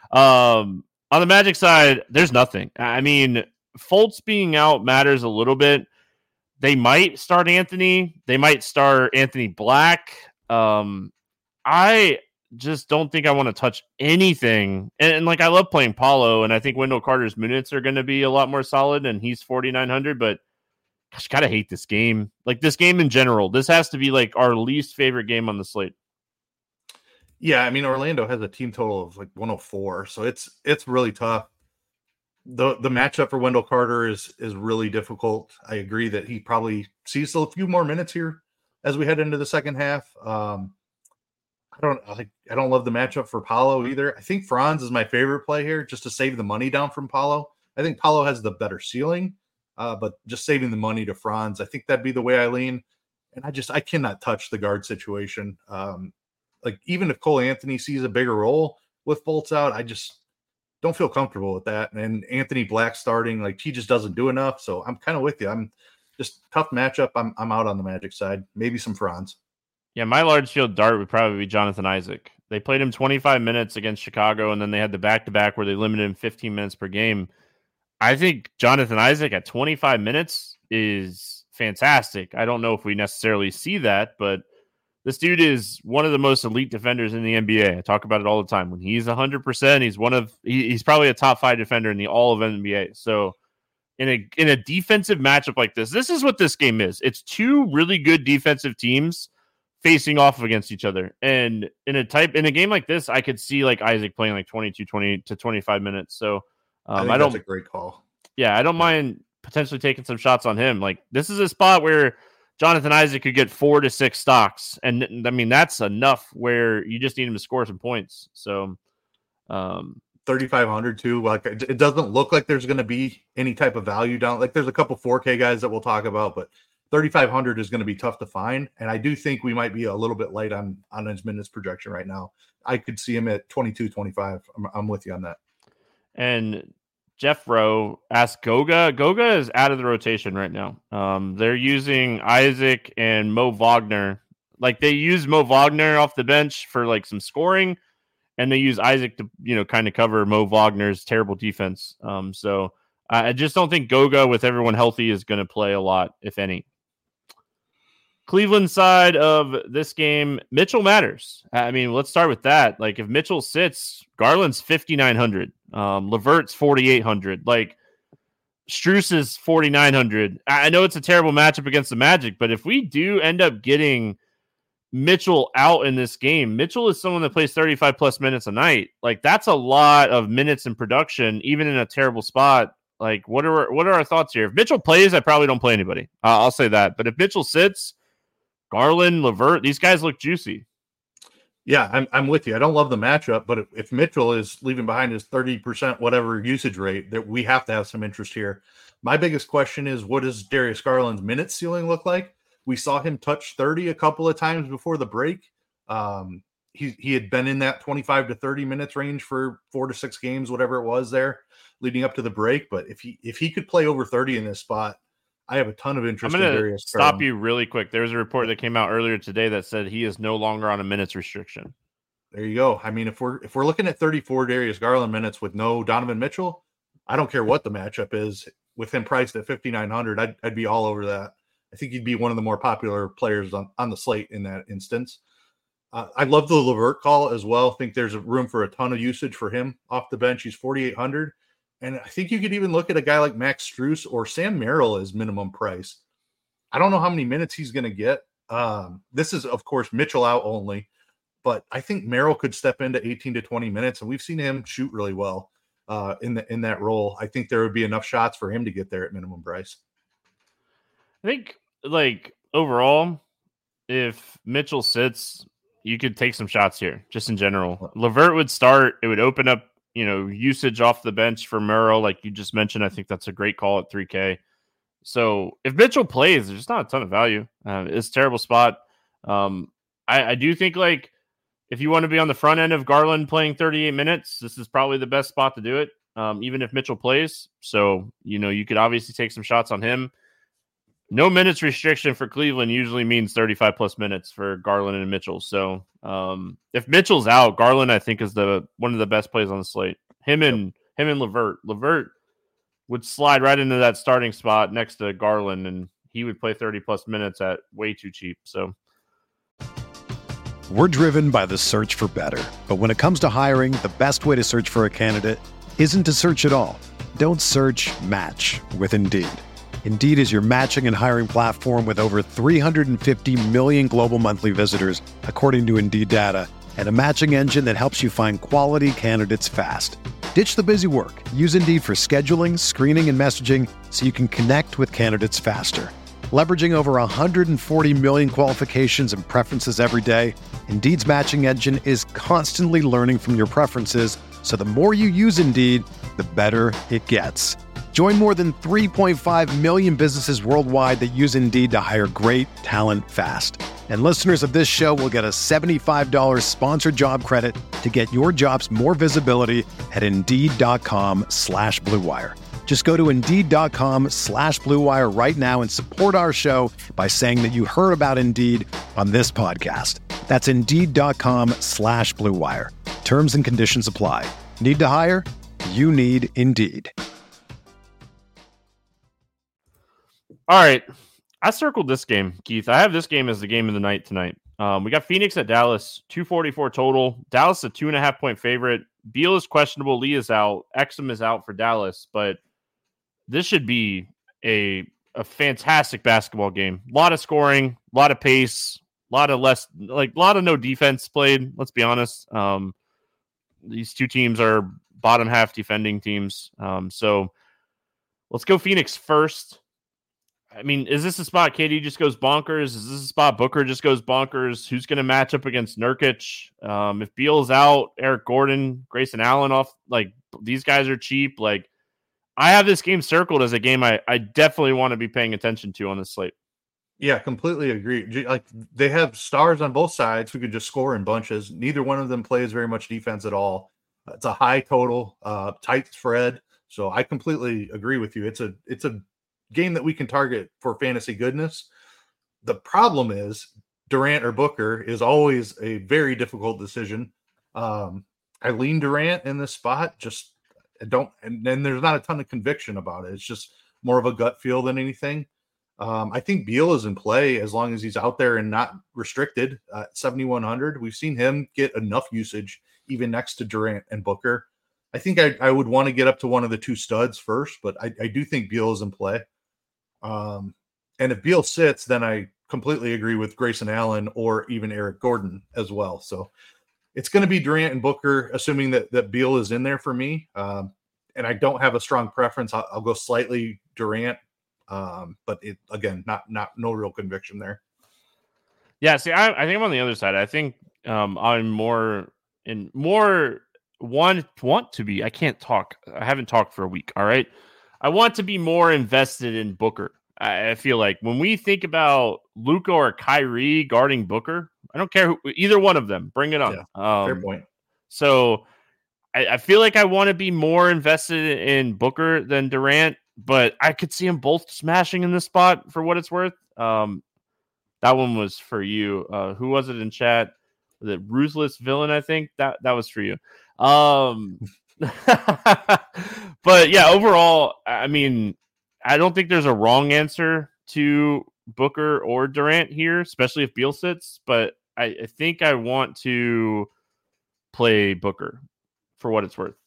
Um, On the Magic side, there's nothing. I mean, Fultz being out matters a little bit. They might start Anthony. They might start Anthony Black. Um, I just don't think I want to touch anything. And, and like, I love playing Paulo, and I think Wendell Carter's minutes are going to be a lot more solid, and he's forty-nine hundred, but gosh, gotta hate this game. Like, this game in general, this has to be like our least favorite game on the slate. Yeah, I mean, Orlando has a team total of like one oh four, so it's it's really tough. The the matchup for Wendell Carter is is really difficult. I agree that he probably sees a few more minutes here as we head into the second half. Um, I don't I, I don't love the matchup for Paulo either. I think Franz is my favorite play here, just to save the money down from Paulo. I think Paulo has the better ceiling, uh, but just saving the money to Franz, I think that'd be the way I lean. And I just I cannot touch the guard situation. Um, Like, even if Cole Anthony sees a bigger role with Fultz out, I just don't feel comfortable with that. And Anthony Black starting, like, he just doesn't do enough. So I'm kind of with you. I'm just tough matchup. I'm I'm out on the Magic side. Maybe some Franz. Yeah, my large field dart would probably be Jonathan Isaac. They played him twenty-five minutes against Chicago, and then they had the back-to-back where they limited him fifteen minutes per game. I think Jonathan Isaac at twenty-five minutes is fantastic. I don't know if we necessarily see that, but this dude is one of the most elite defenders in the N B A. I talk about it all the time. When he's one hundred percent, he's one of he, he's probably a top five defender in the all of N B A. So in a in a defensive matchup like this, this is what this game is. It's two really good defensive teams facing off against each other. And in a type in a game like this, I could see like Isaac playing like twenty-two, twenty to twenty-five minutes. So um, I, think I don't that's a great call. Yeah, I don't mind potentially taking some shots on him. Like, this is a spot where Jonathan Isaac could get four to six stocks. And I mean, that's enough where you just need him to score some points. So, um, thirty-five hundred too. Like, it doesn't look like there's going to be any type of value down. Like, there's a couple four K guys that we'll talk about, but thirty-five hundred is going to be tough to find. And I do think we might be a little bit light on, on his minutes projection right now. I could see him at twenty-two, twenty-five. I'm, I'm with you on that. And Jeff Rowe asked Goga. Goga is out of the rotation right now. Um, they're using Isaac and Mo Wagner. Like, they use Mo Wagner off the bench for like some scoring, and they use Isaac to, you know, kind of cover Mo Wagner's terrible defense. Um, so I just don't think Goga with everyone healthy is going to play a lot, if any. Cleveland side of this game, Mitchell matters. I mean, let's start with that. Like, if Mitchell sits, Garland's fifty-nine hundred, um, Levert's forty-eight hundred, like Strus is forty-nine hundred. I know it's a terrible matchup against the Magic, but if we do end up getting Mitchell out in this game, Mitchell is someone that plays thirty-five plus minutes a night. Like, that's a lot of minutes in production, even in a terrible spot. Like, what are what are our thoughts here? If Mitchell plays, I probably don't play anybody. Uh, I'll say that. But if Mitchell sits, Garland, Levert, these guys look juicy. Yeah, I'm I'm with you. I don't love the matchup, but if, if Mitchell is leaving behind his thirty percent whatever usage rate, that we have to have some interest here. My biggest question is, what does Darius Garland's minute ceiling look like? We saw him touch thirty a couple of times before the break. Um, he he had been in that twenty-five to thirty minutes range for four to six games, whatever it was there, leading up to the break. But if he if he could play over thirty in this spot, I have a ton of interest. I'm going to stop Garland. You really quick. There's a report that came out earlier today that said he is no longer on a minutes restriction. There you go. I mean, if we're if we're looking at thirty-four Darius Garland minutes with no Donovan Mitchell, I don't care what the matchup is. With him priced at fifty-nine hundred, I'd, I'd be all over that. I think he'd be one of the more popular players on, on the slate in that instance. Uh, I love the Levert call as well. I think there's a room for a ton of usage for him off the bench. He's forty-eight hundred. And I think you could even look at a guy like Max Strus or Sam Merrill as minimum price. I don't know how many minutes he's going to get. Um, this is, of course, Mitchell out only. But I think Merrill could step into eighteen to twenty minutes, and we've seen him shoot really well uh, in the in that role. I think there would be enough shots for him to get there at minimum price. I think, like, overall, if Mitchell sits, you could take some shots here, just in general. Levert would start. It would open up, you know, usage off the bench for Merrill, like you just mentioned. I think that's a great call at three K. So if Mitchell plays, there's just not a ton of value. Uh, it's a terrible spot. Um, I, I do think, like, if you want to be on the front end of Garland playing thirty-eight minutes, this is probably the best spot to do it, um, even if Mitchell plays. So, you know, you could obviously take some shots on him. No minutes restriction for Cleveland usually means thirty-five plus minutes for Garland and Mitchell. So um, if Mitchell's out, Garland, I think, is the one of the best plays on the slate. Him and yep. him and Levert. Levert would slide right into that starting spot next to Garland, and he would play thirty plus minutes at way too cheap. So we're driven by the search for better. But when it comes to hiring, the best way to search for a candidate isn't to search at all. Don't search, match with Indeed. Indeed is your matching and hiring platform with over three hundred fifty million global monthly visitors, according to Indeed data, and a matching engine that helps you find quality candidates fast. Ditch the busy work. Use Indeed for scheduling, screening, and messaging so you can connect with candidates faster. Leveraging over one hundred forty million qualifications and preferences every day, Indeed's matching engine is constantly learning from your preferences, so the more you use Indeed, the better it gets. Join more than three point five million businesses worldwide that use Indeed to hire great talent fast. And listeners of this show will get a seventy-five dollars sponsored job credit to get your jobs more visibility at Indeed.com slash Blue Wire. Just go to Indeed.com slash Blue Wire right now and support our show by saying that you heard about Indeed on this podcast. That's Indeed.com slash Blue Wire. Terms and conditions apply. Need to hire? You need Indeed. All right. I circled this game, Keith. I have this game as the game of the night tonight. Um, we got Phoenix at Dallas, two forty-four total. Dallas a two and a half point favorite. Beal is questionable. Lee is out. Exum is out for Dallas, but this should be a a fantastic basketball game. A lot of scoring, a lot of pace, a lot of less, like a lot of no defense played. Let's be honest. Um, these two teams are bottom half defending teams. Um, so let's go Phoenix first. I mean, is this a spot K D just goes bonkers? Is this a spot Booker just goes bonkers? Who's going to match up against Nurkic? Um, if Beal's out, Eric Gordon, Grayson Allen off, like these guys are cheap. Like I have this game circled as a game I, I definitely want to be paying attention to on this slate. Yeah, completely agree. Like they have stars on both sides who could just score in bunches. Neither one of them plays very much defense at all. It's a high total, uh, tight spread. So I completely agree with you. It's a it's a game that we can target for fantasy goodness. The problem is Durant or Booker is always a very difficult decision. Um, I lean Durant in this spot. Just I don't, and then there's not a ton of conviction about it. It's just more of a gut feel than anything. Um, I think Beal is in play as long as he's out there and not restricted. Uh, seventy-one hundred. We've seen him get enough usage even next to Durant and Booker. I think I, I would want to get up to one of the two studs first, but I, I do think Beal is in play. Um, and if Beal sits, then I completely agree with Grayson Allen or even Eric Gordon as well. So it's going to be Durant and Booker, assuming that, that Beal is in there for me. Um, and I don't have a strong preference. I'll, I'll go slightly Durant. Um, but it, again, not, not, no real conviction there. Yeah. See, I, I think I'm on the other side. I think um, I'm more in more one want to be, I can't talk. I haven't talked for a week. All right. I want to be more invested in Booker. I, I feel like when we think about Luka or Kyrie guarding Booker, I don't care who, either one of them, bring it on. Yeah, um, fair point. So I, I feel like I want to be more invested in Booker than Durant, but I could see them both smashing in this spot for what it's worth. Um, that one was for you. Uh, who was it in chat? The Ruthless Villain, I think that that was for you. Um, but yeah, overall, I mean, I don't think there's a wrong answer to Booker or Durant here, especially if Beal sits. But I, I think I want to play Booker for what it's worth.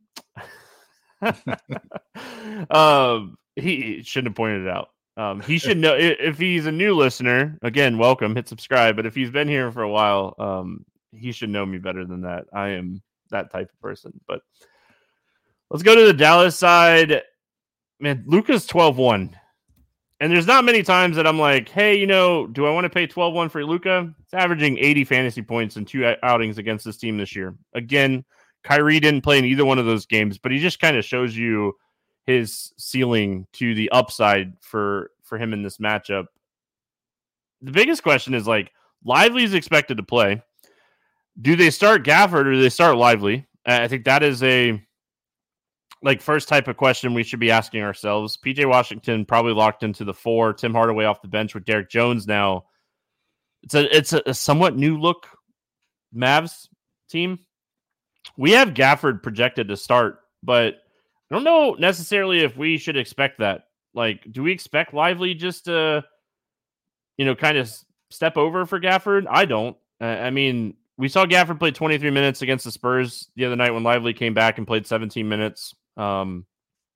um, he shouldn't have pointed it out. Um, he should know if he's a new listener. Again, welcome. Hit subscribe. But if he's been here for a while, um, he should know me better than that. I am that type of person. But let's go to the Dallas side. Man, Luka's twelve one. And there's not many times that I'm like, hey, you know, do I want to pay twelve one for Luka? It's averaging eighty fantasy points in two outings against this team this year. Again, Kyrie didn't play in either one of those games, but he just kind of shows you his ceiling to the upside for, for him in this matchup. The biggest question is, like, Lively's expected to play. Do they start Gafford or do they start Lively? I think that is a like first type of question we should be asking ourselves. P J Washington probably locked into the four. Tim Hardaway off the bench with Derek Jones now. It's a it's a, a somewhat new look Mavs team. We have Gafford projected to start, but I don't know necessarily if we should expect that. Like, do we expect Lively just to, you know, kind of step over for Gafford? I don't. Uh, I mean, we saw Gafford play twenty-three minutes against the Spurs the other night when Lively came back and played seventeen minutes. Um,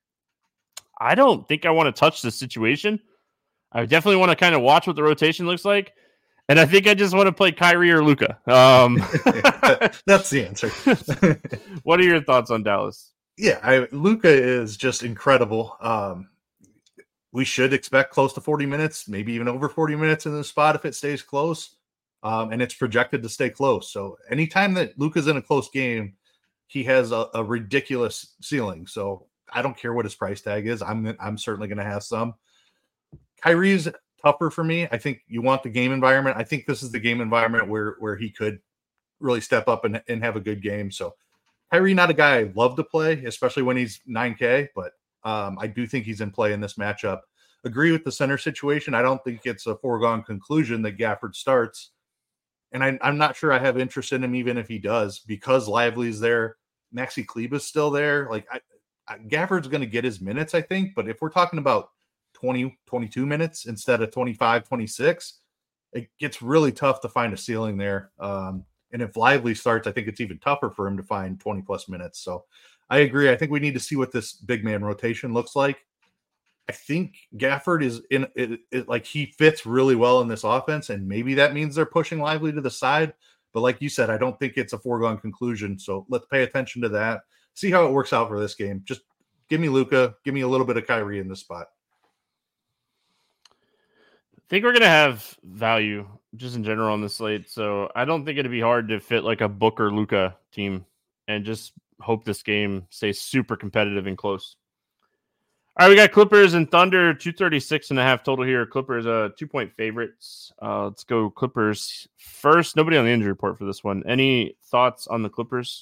I don't think I want to touch this situation. I definitely want to kind of watch what the rotation looks like. And I think I just want to play Kyrie or Luka. Um, That's the answer. What are your thoughts on Dallas? Yeah, I, Luka is just incredible. Um, we should expect close to forty minutes, maybe even over forty minutes in this spot if it stays close. Um, and it's projected to stay close. So anytime that Luka's in a close game, he has a, a ridiculous ceiling. So I don't care what his price tag is. I'm I'm certainly going to have some. Kyrie's tougher for me. I think you want the game environment. I think this is the game environment where where he could really step up and, and have a good game. So Kyrie, not a guy I love to play, especially when he's nine K, but um, I do think he's in play in this matchup. Agree with the center situation. I don't think it's a foregone conclusion that Gafford starts. And I, I'm not sure I have interest in him, even if he does, because Lively's there. Maxi Kleber's still there. Like, I, I, Gafford's going to get his minutes, I think. But if we're talking about twenty, twenty-two minutes instead of twenty-five, twenty-six, it gets really tough to find a ceiling there. Um, and if Lively starts, I think it's even tougher for him to find twenty plus minutes. So I agree. I think we need to see what this big man rotation looks like. I think Gafford is in it, it, like he fits really well in this offense, and maybe that means they're pushing Lively to the side. But like you said, I don't think it's a foregone conclusion. So let's pay attention to that. See how it works out for this game. Just give me Luka, give me a little bit of Kyrie in this spot. I think we're gonna have value just in general on the slate. So I don't think it'd be hard to fit like a Booker Luka team and just hope this game stays super competitive and close. All right, we got Clippers and Thunder, two thirty-six and a half total here. Clippers, uh, two-point favorites. Uh, let's go Clippers first. Nobody on the injury report for this one. Any thoughts on the Clippers?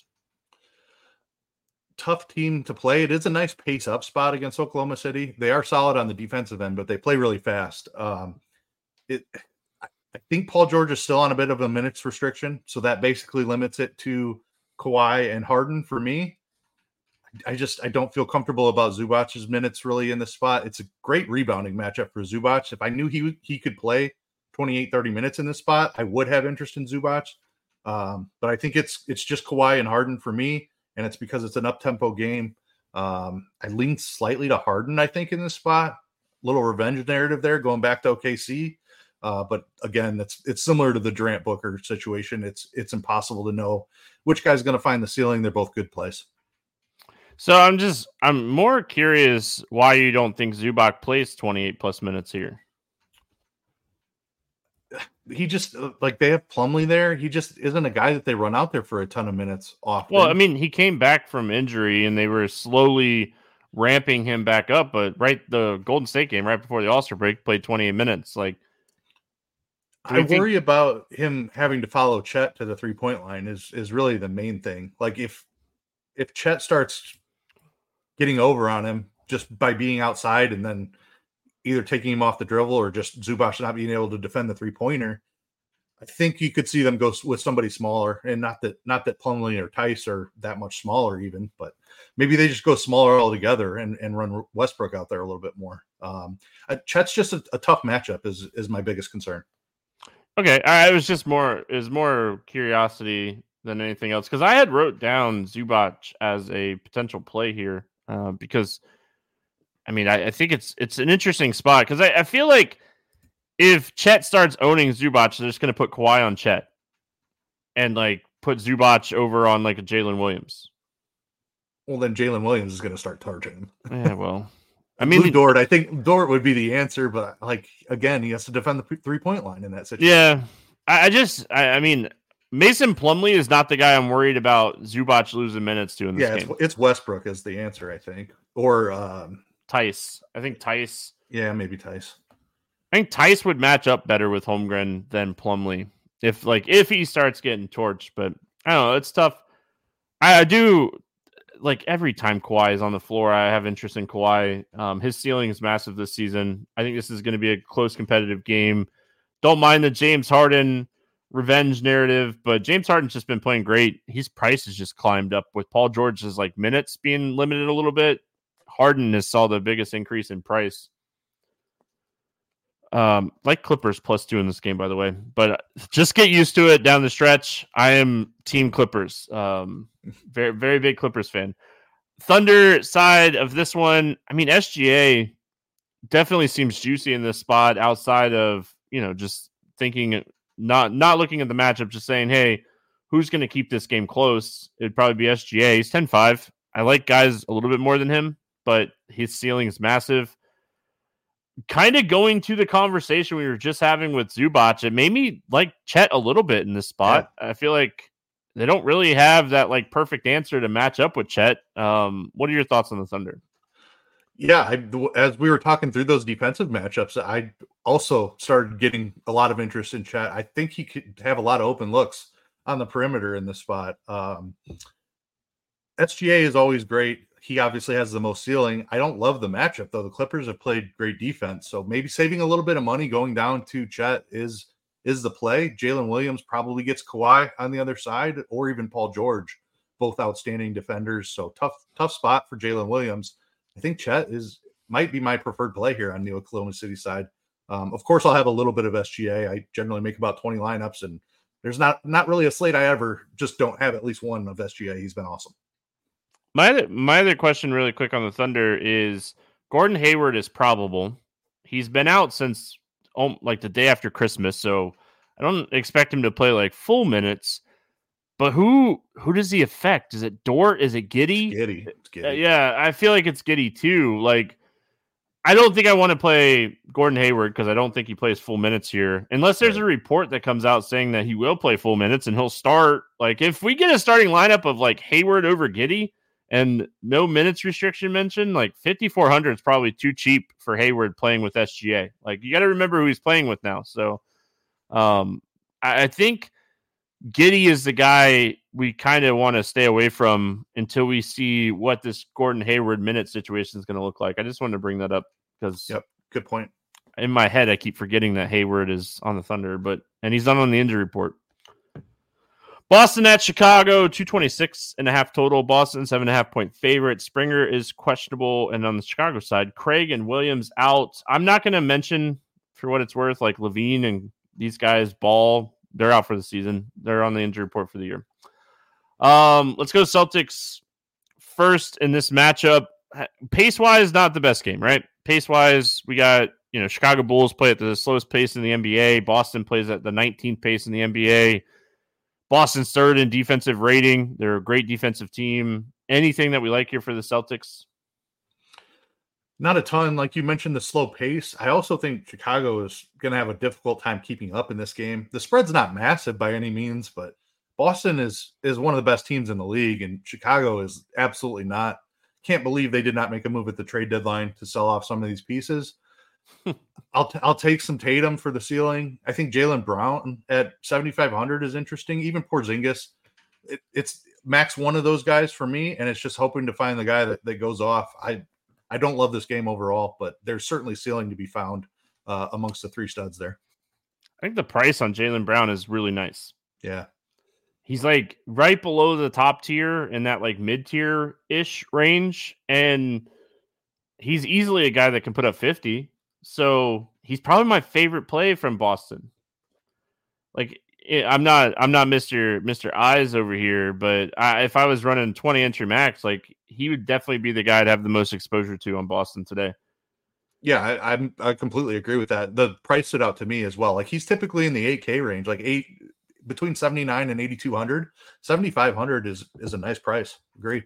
Tough team to play. It is a nice pace-up spot against Oklahoma City. They are solid on the defensive end, but they play really fast. Um, it, I think Paul George is still on a bit of a minutes restriction, so that basically limits it to Kawhi and Harden for me. I just I don't feel comfortable about Zubac's minutes really in this spot. It's a great rebounding matchup for Zubac. If I knew he he could play twenty-eight, thirty minutes in this spot, I would have interest in Zubac. Um, but I think it's it's just Kawhi and Harden for me, and it's because it's an up-tempo game. Um, I lean slightly to Harden, I think, in this spot. Little revenge narrative there, going back to O K C. Uh, but again, that's it's similar to the Durant Booker situation. It's it's impossible to know which guy's going to find the ceiling. They're both good plays. So I'm just I'm more curious why you don't think Zubac plays twenty-eight plus minutes here. He just like they have Plumlee there. He just isn't a guy that they run out there for a ton of minutes often. Well, I mean, he came back from injury and they were slowly ramping him back up. But right, the Golden State game right before the All-Star break played twenty-eight minutes. Like, I worry think... about him having to follow Chet to the three point line is is really the main thing. Like if if Chet starts getting over on him just by being outside and then either taking him off the dribble or just Zubac not being able to defend the three-pointer, I think you could see them go with somebody smaller. And not that not that Plumlee or Tice are that much smaller even, but maybe they just go smaller altogether and, and run Westbrook out there a little bit more. Um, Chet's just a, a tough matchup is is my biggest concern. Okay, I was just more is more curiosity than anything else because I had wrote down Zubac as a potential play here. Uh, because, I mean, I, I think it's it's an interesting spot because I, I feel like if Chet starts owning Zubac, they're just going to put Kawhi on Chet and like put Zubac over on like a Jalen Williams. Well, then Jalen Williams is going to start targeting him. Yeah, well, I mean, Lou Dort. I think Dort would be the answer, but like again, he has to defend the three point line in that situation. Yeah, I, I just, I, I mean. Mason Plumlee is not the guy I'm worried about Zubac losing minutes to in this yeah, game. Yeah, it's, it's Westbrook is the answer, I think. Or um, Tice. I think Tice. Yeah, maybe Tice. I think Tice would match up better with Holmgren than Plumlee if like if he starts getting torched. But I don't know. It's tough. I, I do like every time Kawhi is on the floor, I have interest in Kawhi. Um, his ceiling is massive this season. I think this is going to be a close competitive game. Don't mind the James Harden revenge narrative, but James Harden's just been playing great. His price has just climbed up with Paul George's like minutes being limited a little bit. Harden has saw the biggest increase in price. Um, like Clippers plus two in this game, by the way, but just get used to it down the stretch. I am team Clippers. Um, very, very big Clippers fan. Thunder side of this one. I mean, S G A definitely seems juicy in this spot outside of, you know, just thinking Not not looking at the matchup, just saying, hey, who's going to keep this game close? It'd probably be S G A. He's ten five. I like guys a little bit more than him, but his ceiling is massive. Kind of going to the conversation we were just having with Zubac, it made me like Chet a little bit in this spot. Yeah. I feel like they don't really have that like perfect answer to match up with Chet. Um, what are your thoughts on the Thunder? Yeah, I, as we were talking through those defensive matchups, I also started getting a lot of interest in Chet. I think he could have a lot of open looks on the perimeter in this spot. Um, S G A is always great. He obviously has the most ceiling. I don't love the matchup, though. The Clippers have played great defense, so maybe saving a little bit of money going down to Chet is is the play. Jalen Williams probably gets Kawhi on the other side, or even Paul George, both outstanding defenders. So tough, tough spot for Jalen Williams. I think Chet is might be my preferred play here on the Oklahoma City side. Um, of course, I'll have a little bit of S G A. I generally make about twenty lineups, and there's not not really a slate I ever just don't have at least one of S G A. He's been awesome. My other, my other question really quick on the Thunder is Gordon Hayward is probable. He's been out since um, like the day after Christmas, so I don't expect him to play like full minutes. But who who does he affect? Is it Dort? Is it Giddey? It's Giddey. It's Giddey. Uh, yeah, I feel like it's Giddey too. Like, I don't think I want to play Gordon Hayward because I don't think he plays full minutes here. Unless there's right. a report that comes out saying that he will play full minutes and he'll start. Like, if we get a starting lineup of like Hayward over Giddey and no minutes restriction mentioned, like fifty-four hundred is probably too cheap for Hayward playing with S G A. Like, you got to remember who he's playing with now. So, um, I, I think Giddey is the guy we kind of want to stay away from until we see what this Gordon Hayward minute situation is going to look like. I just wanted to bring that up because yep, good point. In my head, I keep forgetting that Hayward is on the Thunder, but and he's not on the injury report. Boston at Chicago, two twenty-six and a half total. Boston, seven and a half point favorite. Springer is questionable. And on the Chicago side, Craig and Williams out. I'm not going to mention, for what it's worth, like Levine and these guys, Ball, they're out for the season. They're on the injury report for the year. Um, let's go Celtics first in this matchup. Pace-wise, not the best game, right? Pace-wise, we got, you know, Chicago Bulls play at the slowest pace in the N B A. Boston plays at the nineteenth pace in the N B A. Boston's third in defensive rating. They're a great defensive team. Anything that we like here for the Celtics? Not a ton. Like you mentioned, the slow pace. I also think Chicago is going to have a difficult time keeping up in this game. The spread's not massive by any means, but Boston is is one of the best teams in the league, and Chicago is absolutely not. Can't believe they did not make a move at the trade deadline to sell off some of these pieces. I'll t- I'll take some Tatum for the ceiling. I think Jaylen Brown at seventy-five hundred is interesting. Even Porzingis, it, it's max one of those guys for me, and it's just hoping to find the guy that, that goes off. I I don't love this game overall, but there's certainly ceiling to be found uh, amongst the three studs there. I think the price on Jaylen Brown is really nice. Yeah. He's like right below the top tier in that like mid tier ish range. And he's easily a guy that can put up fifty. So he's probably my favorite play from Boston. Like I'm not, I'm not Mister Mister Eyes over here, but I, if I was running twenty entry max, like he would definitely be the guy to have the most exposure to on Boston today. Yeah, I, I'm, I completely agree with that. The price stood out to me as well. Like he's typically in the eight K range, like eight between seventy-nine and eighty-two hundred. seventy-five hundred is is a nice price. Agree.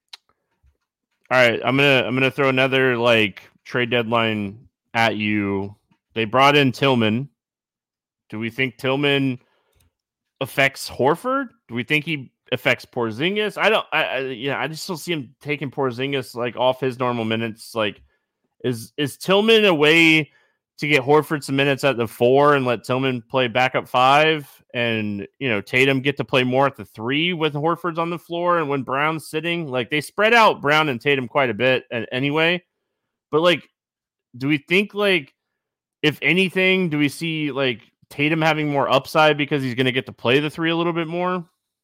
All right, I'm gonna I'm gonna throw another like trade deadline at you. They brought in Tillman. Do we think Tillman affects Horford? Do we think he affects Porzingis? I don't. I, I yeah. I just don't see him taking Porzingis like off his normal minutes. Like, is is Tillman a way to get Horford some minutes at the four and let Tillman play backup five, and you know Tatum get to play more at the three with Horford's on the floor and when Brown's sitting? Like they spread out Brown and Tatum quite a bit anyway. But like, do we think like if anything, do we see like Tatum having more upside because he's going to get to play the three a little bit more?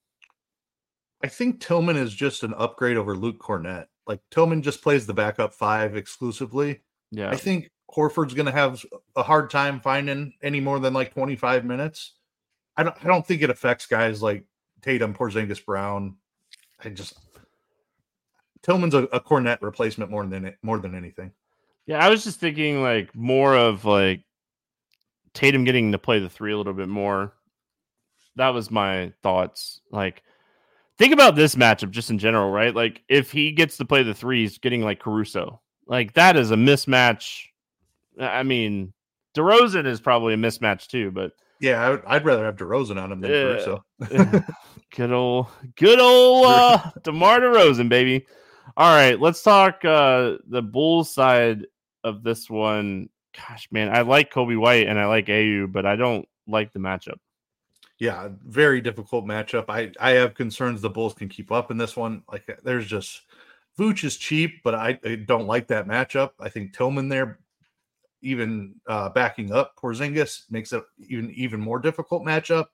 I think Tillman is just an upgrade over Luke Cornett. Like Tillman just plays the backup five exclusively. Yeah, I think Horford's going to have a hard time finding any more than like twenty-five minutes. I don't. I don't think it affects guys like Tatum, Porzingis, Brown. I just Tillman's a, a Cornett replacement more than it, more than anything. Yeah, I was just thinking like more of like Tatum getting to play the three a little bit more. That was my thoughts. Like, think about this matchup just in general, right? Like, if he gets to play the three, he's getting like Caruso. Like, that is a mismatch. I mean, DeRozan is probably a mismatch too, but yeah, I would, I'd rather have DeRozan on him than uh, Caruso. good old, good old uh, DeMar DeRozan, baby. All right, let's talk uh, the Bulls side of this one. Gosh, man, I like Kobe White and I like A U, but I don't like the matchup. Yeah, very difficult matchup. I, I have concerns the Bulls can keep up in this one. Like, there's just Vooch is cheap, but I, I don't like that matchup. I think Tillman there, even uh, backing up Porzingis, makes it even even more difficult matchup.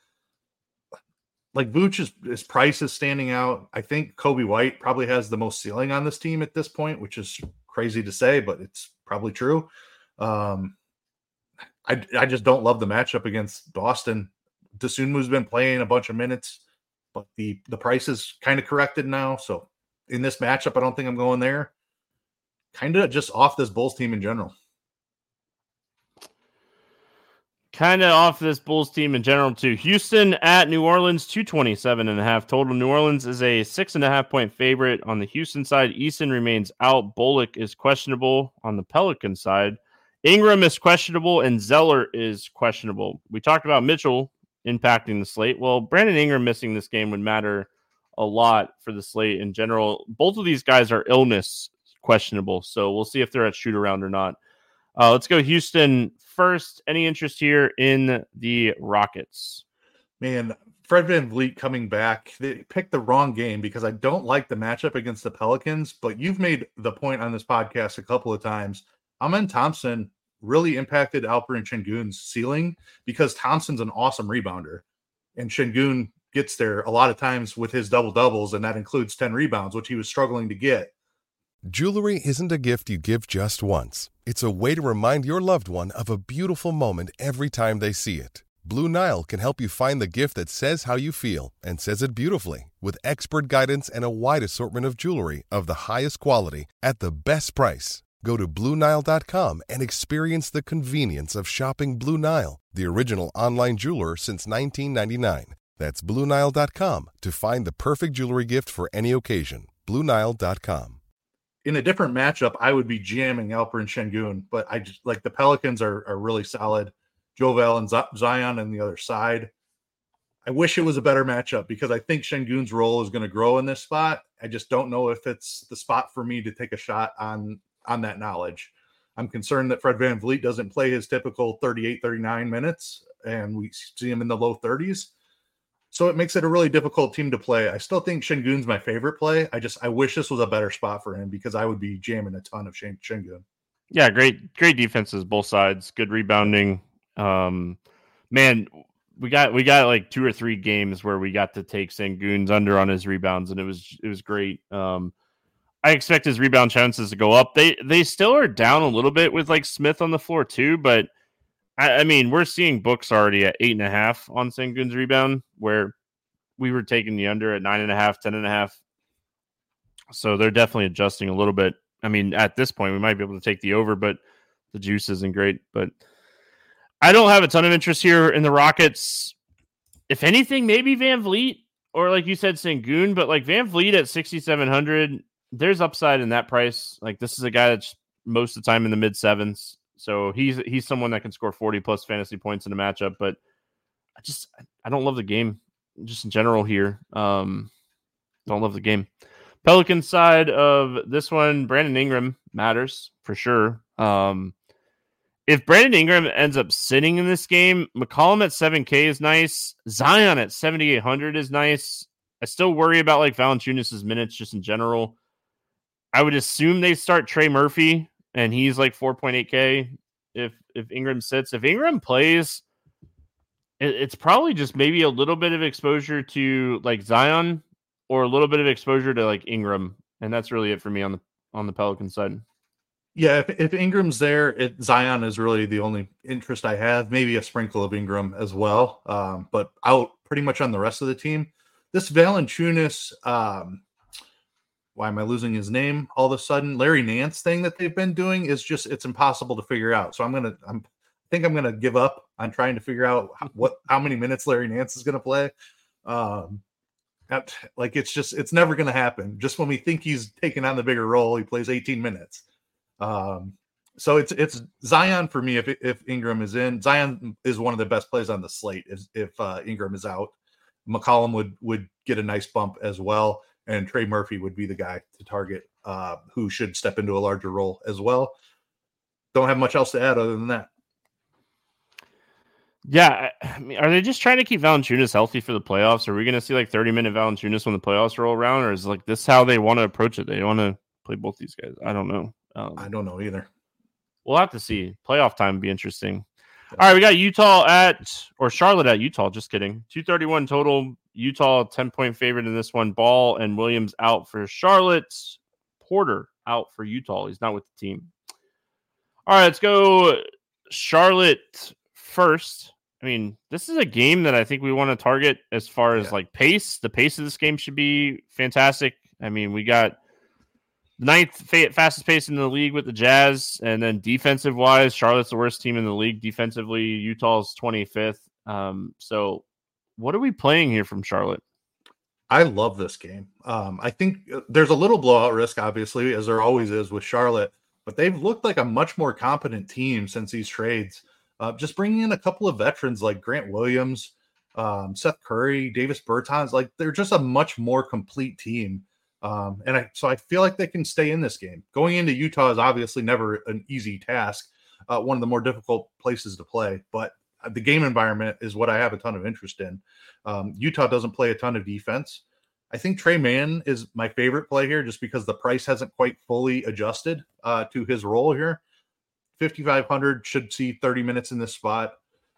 Like Vooch's his price is standing out. I think Kobe White probably has the most ceiling on this team at this point, which is crazy to say, but it's probably true. Um, I I just don't love the matchup against Boston. Dosunmu's been playing a bunch of minutes, but the the price is kind of corrected now. So in this matchup, I don't think I'm going there. Kind of just off this Bulls team in general. Kind of off this Bulls team in general too. Houston at New Orleans, two twenty-seven and a half total. New Orleans is a six and a half point favorite on the Houston side. Eason remains out. Bullock is questionable on the Pelican side. Ingram is questionable and Zeller is questionable. We talked about Mitchell impacting the slate. Well, Brandon Ingram missing this game would matter a lot for the slate in general. Both of these guys are illness questionable, so we'll see if they're at shoot around or not. Uh, let's go Houston first. Any interest here in the Rockets? Man, Fred VanVleet coming back. They picked the wrong game because I don't like the matchup against the Pelicans, but you've made the point on this podcast a couple of times. Amen Thompson really impacted Alperen Şengün's ceiling because Thompson's an awesome rebounder, and Şengün gets there a lot of times with his double doubles, and that includes ten rebounds, which he was struggling to get. Jewelry isn't a gift you give just once. It's a way to remind your loved one of a beautiful moment every time they see it. Blue Nile can help you find the gift that says how you feel and says it beautifully, with expert guidance and a wide assortment of jewelry of the highest quality at the best price. Go to Blue Nile dot com and experience the convenience of shopping Blue Nile, the original online jeweler since nineteen ninety-nine. That's Blue Nile dot com to find the perfect jewelry gift for any occasion. Blue Nile dot com. In a different matchup, I would be jamming Alperen Şengün, but I just like the Pelicans are, are really solid. Jovel and Z- Zion on the other side. I wish it was a better matchup because I think Şengün's role is going to grow in this spot. I just don't know if it's the spot for me to take a shot on, on that knowledge. I'm concerned that Fred VanVleet doesn't play his typical thirty-eight, thirty-nine minutes, and we see him in the low thirties. So it makes it a really difficult team to play. I still think Şengün's my favorite play. I just I wish this was a better spot for him because I would be jamming a ton of Şengün. Yeah, great, great defenses, both sides, good rebounding. Um, man, we got we got like two or three games where we got to take Şengün's under on his rebounds, and it was it was great. Um, I expect his rebound chances to go up. They they still are down a little bit with like Smith on the floor too, but I, I mean we're seeing books already at eight and a half on Şengün's rebound, where we were taking the under at nine and a half, ten and a half. So they're definitely adjusting a little bit. I mean, at this point, we might be able to take the over, but the juice isn't great. But I don't have a ton of interest here in the Rockets. If anything, maybe VanVleet or like you said, Şengün, but like VanVleet at sixty-seven hundred, there's upside in that price. Like this is a guy that's most of the time in the mid sevens. So he's he's someone that can score forty plus fantasy points in a matchup, but I just I don't love the game just in general here. Um, don't love the game. Pelican side of this one, Brandon Ingram matters for sure. Um, if Brandon Ingram ends up sitting in this game, McCollum at seven K is nice. Zion at seventy-eight hundred is nice. I still worry about like Valanciunas' minutes just in general. I would assume they start Trey Murphy, and he's like four point eight K if if Ingram sits. If Ingram plays, it, it's probably just maybe a little bit of exposure to like Zion or a little bit of exposure to like Ingram, and that's really it for me on the on the Pelican side. Yeah, if, if Ingram's there, it, Zion is really the only interest I have. Maybe a sprinkle of Ingram as well, um, but out pretty much on the rest of the team. This Valanciunas, um, why am I losing his name all of a sudden? Larry Nance thing that they've been doing is just it's impossible to figure out. So I'm gonna, I'm I think I'm gonna give up on trying to figure out how, what how many minutes Larry Nance is gonna play. Um, at, like it's just it's never gonna happen. Just when we think he's taking on the bigger role, he plays eighteen minutes. Um, so it's it's Zion for me if if Ingram is in. Zion is one of the best plays on the slate if if uh, Ingram is out. McCollum would would get a nice bump as well, and Trey Murphy would be the guy to target, uh, who should step into a larger role as well. Don't have much else to add other than that. Yeah, I mean, are they just trying to keep Valanciunas healthy for the playoffs? Are we going to see like thirty minute Valanciunas when the playoffs roll around, or is like this how they want to approach it? They want to play both these guys. I don't know. Um, I don't know either. We'll have to see. Playoff time would be interesting. All right, we got Utah at, or Charlotte at Utah. Just kidding. two thirty-one total. Utah ten-point favorite in this one. Ball and Williams out for Charlotte. Porter out for Utah. He's not with the team. All right, let's go Charlotte first. I mean, this is a game that I think we want to target as far as yeah. like pace. The pace of this game should be fantastic. I mean, we got the ninth fastest pace in the league with the Jazz, and then defensive wise, Charlotte's the worst team in the league defensively. Utah's twenty-fifth. Um, so, what are we playing here from Charlotte? I love this game. Um, I think there's a little blowout risk, obviously, as there always is with Charlotte, but they've looked like a much more competent team since these trades. Uh, just bringing in a couple of veterans like Grant Williams, um, Seth Curry, Davis Bertans, like they're just a much more complete team. Um, and I, so I feel like they can stay in this game. Going into Utah is obviously never an easy task, uh, one of the more difficult places to play, but the game environment is what I have a ton of interest in. Um, Utah doesn't play a ton of defense. I think Trey Mann is my favorite play here just because the price hasn't quite fully adjusted uh, to his role here. fifty-five hundred should see thirty minutes in this spot.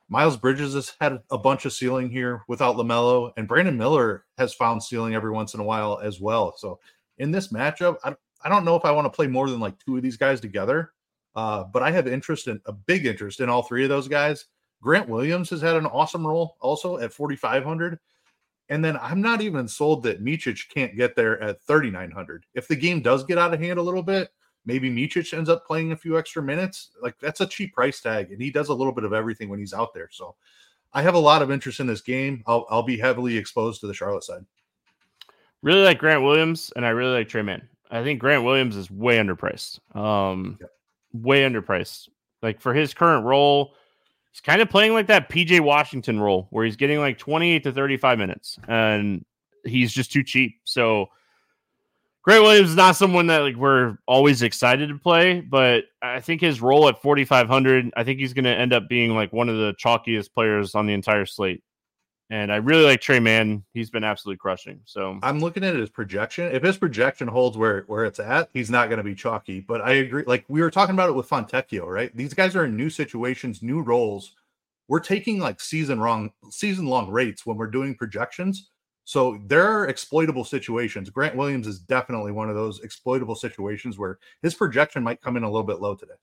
Miles Bridges has had a bunch of ceiling here without LaMelo, and Brandon Miller has found ceiling every once in a while as well. So in this matchup, I, I don't know if I want to play more than like two of these guys together, uh, but I have interest in a big interest in all three of those guys. Grant Williams has had an awesome role also at forty-five hundred. And then I'm not even sold that Micic can't get there at thirty-nine hundred. If the game does get out of hand a little bit, maybe Micic ends up playing a few extra minutes. Like, that's a cheap price tag, and he does a little bit of everything when he's out there. So I have a lot of interest in this game. I'll, I'll be heavily exposed to the Charlotte side. Really like Grant Williams, and I really like Tre Mann. I think Grant Williams is way underpriced. Um, yep. Way underpriced. Like, for his current role, he's kind of playing like that P J Washington role where he's getting like twenty-eight to thirty-five minutes, and he's just too cheap. So Grant Williams is not someone that like we're always excited to play, but I think his role at forty-five hundred, I think he's going to end up being like one of the chalkiest players on the entire slate. And I really like Tre Mann. He's been absolutely crushing. So I'm looking at his projection. If his projection holds where, where it's at, he's not going to be chalky. But I agree. Like, we were talking about it with Fontecchio, right? These guys are in new situations, new roles. We're taking like season long, season long rates when we're doing projections. So there are exploitable situations. Grant Williams is definitely one of those exploitable situations where his projection might come in a little bit low today.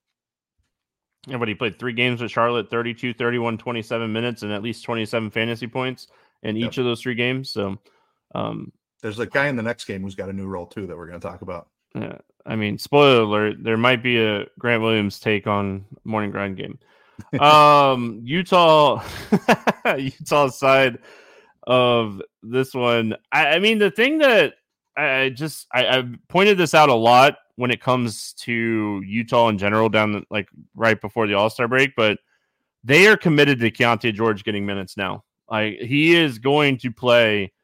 Yeah, but he played three games with Charlotte, thirty-two, thirty-one, twenty-seven minutes, and at least twenty-seven fantasy points in each yep. of those three games. So um, there's a guy in the next game who's got a new role too that we're going to talk about. Yeah, I mean, spoiler alert, there might be a Grant Williams take on morning grind game. um, Utah, Utah side of this one. I, I mean, the thing that I just I, I've pointed this out a lot when it comes to Utah in general, down the, like right before the All-Star break, but they are committed to Keontae George getting minutes now. Like, he is going to play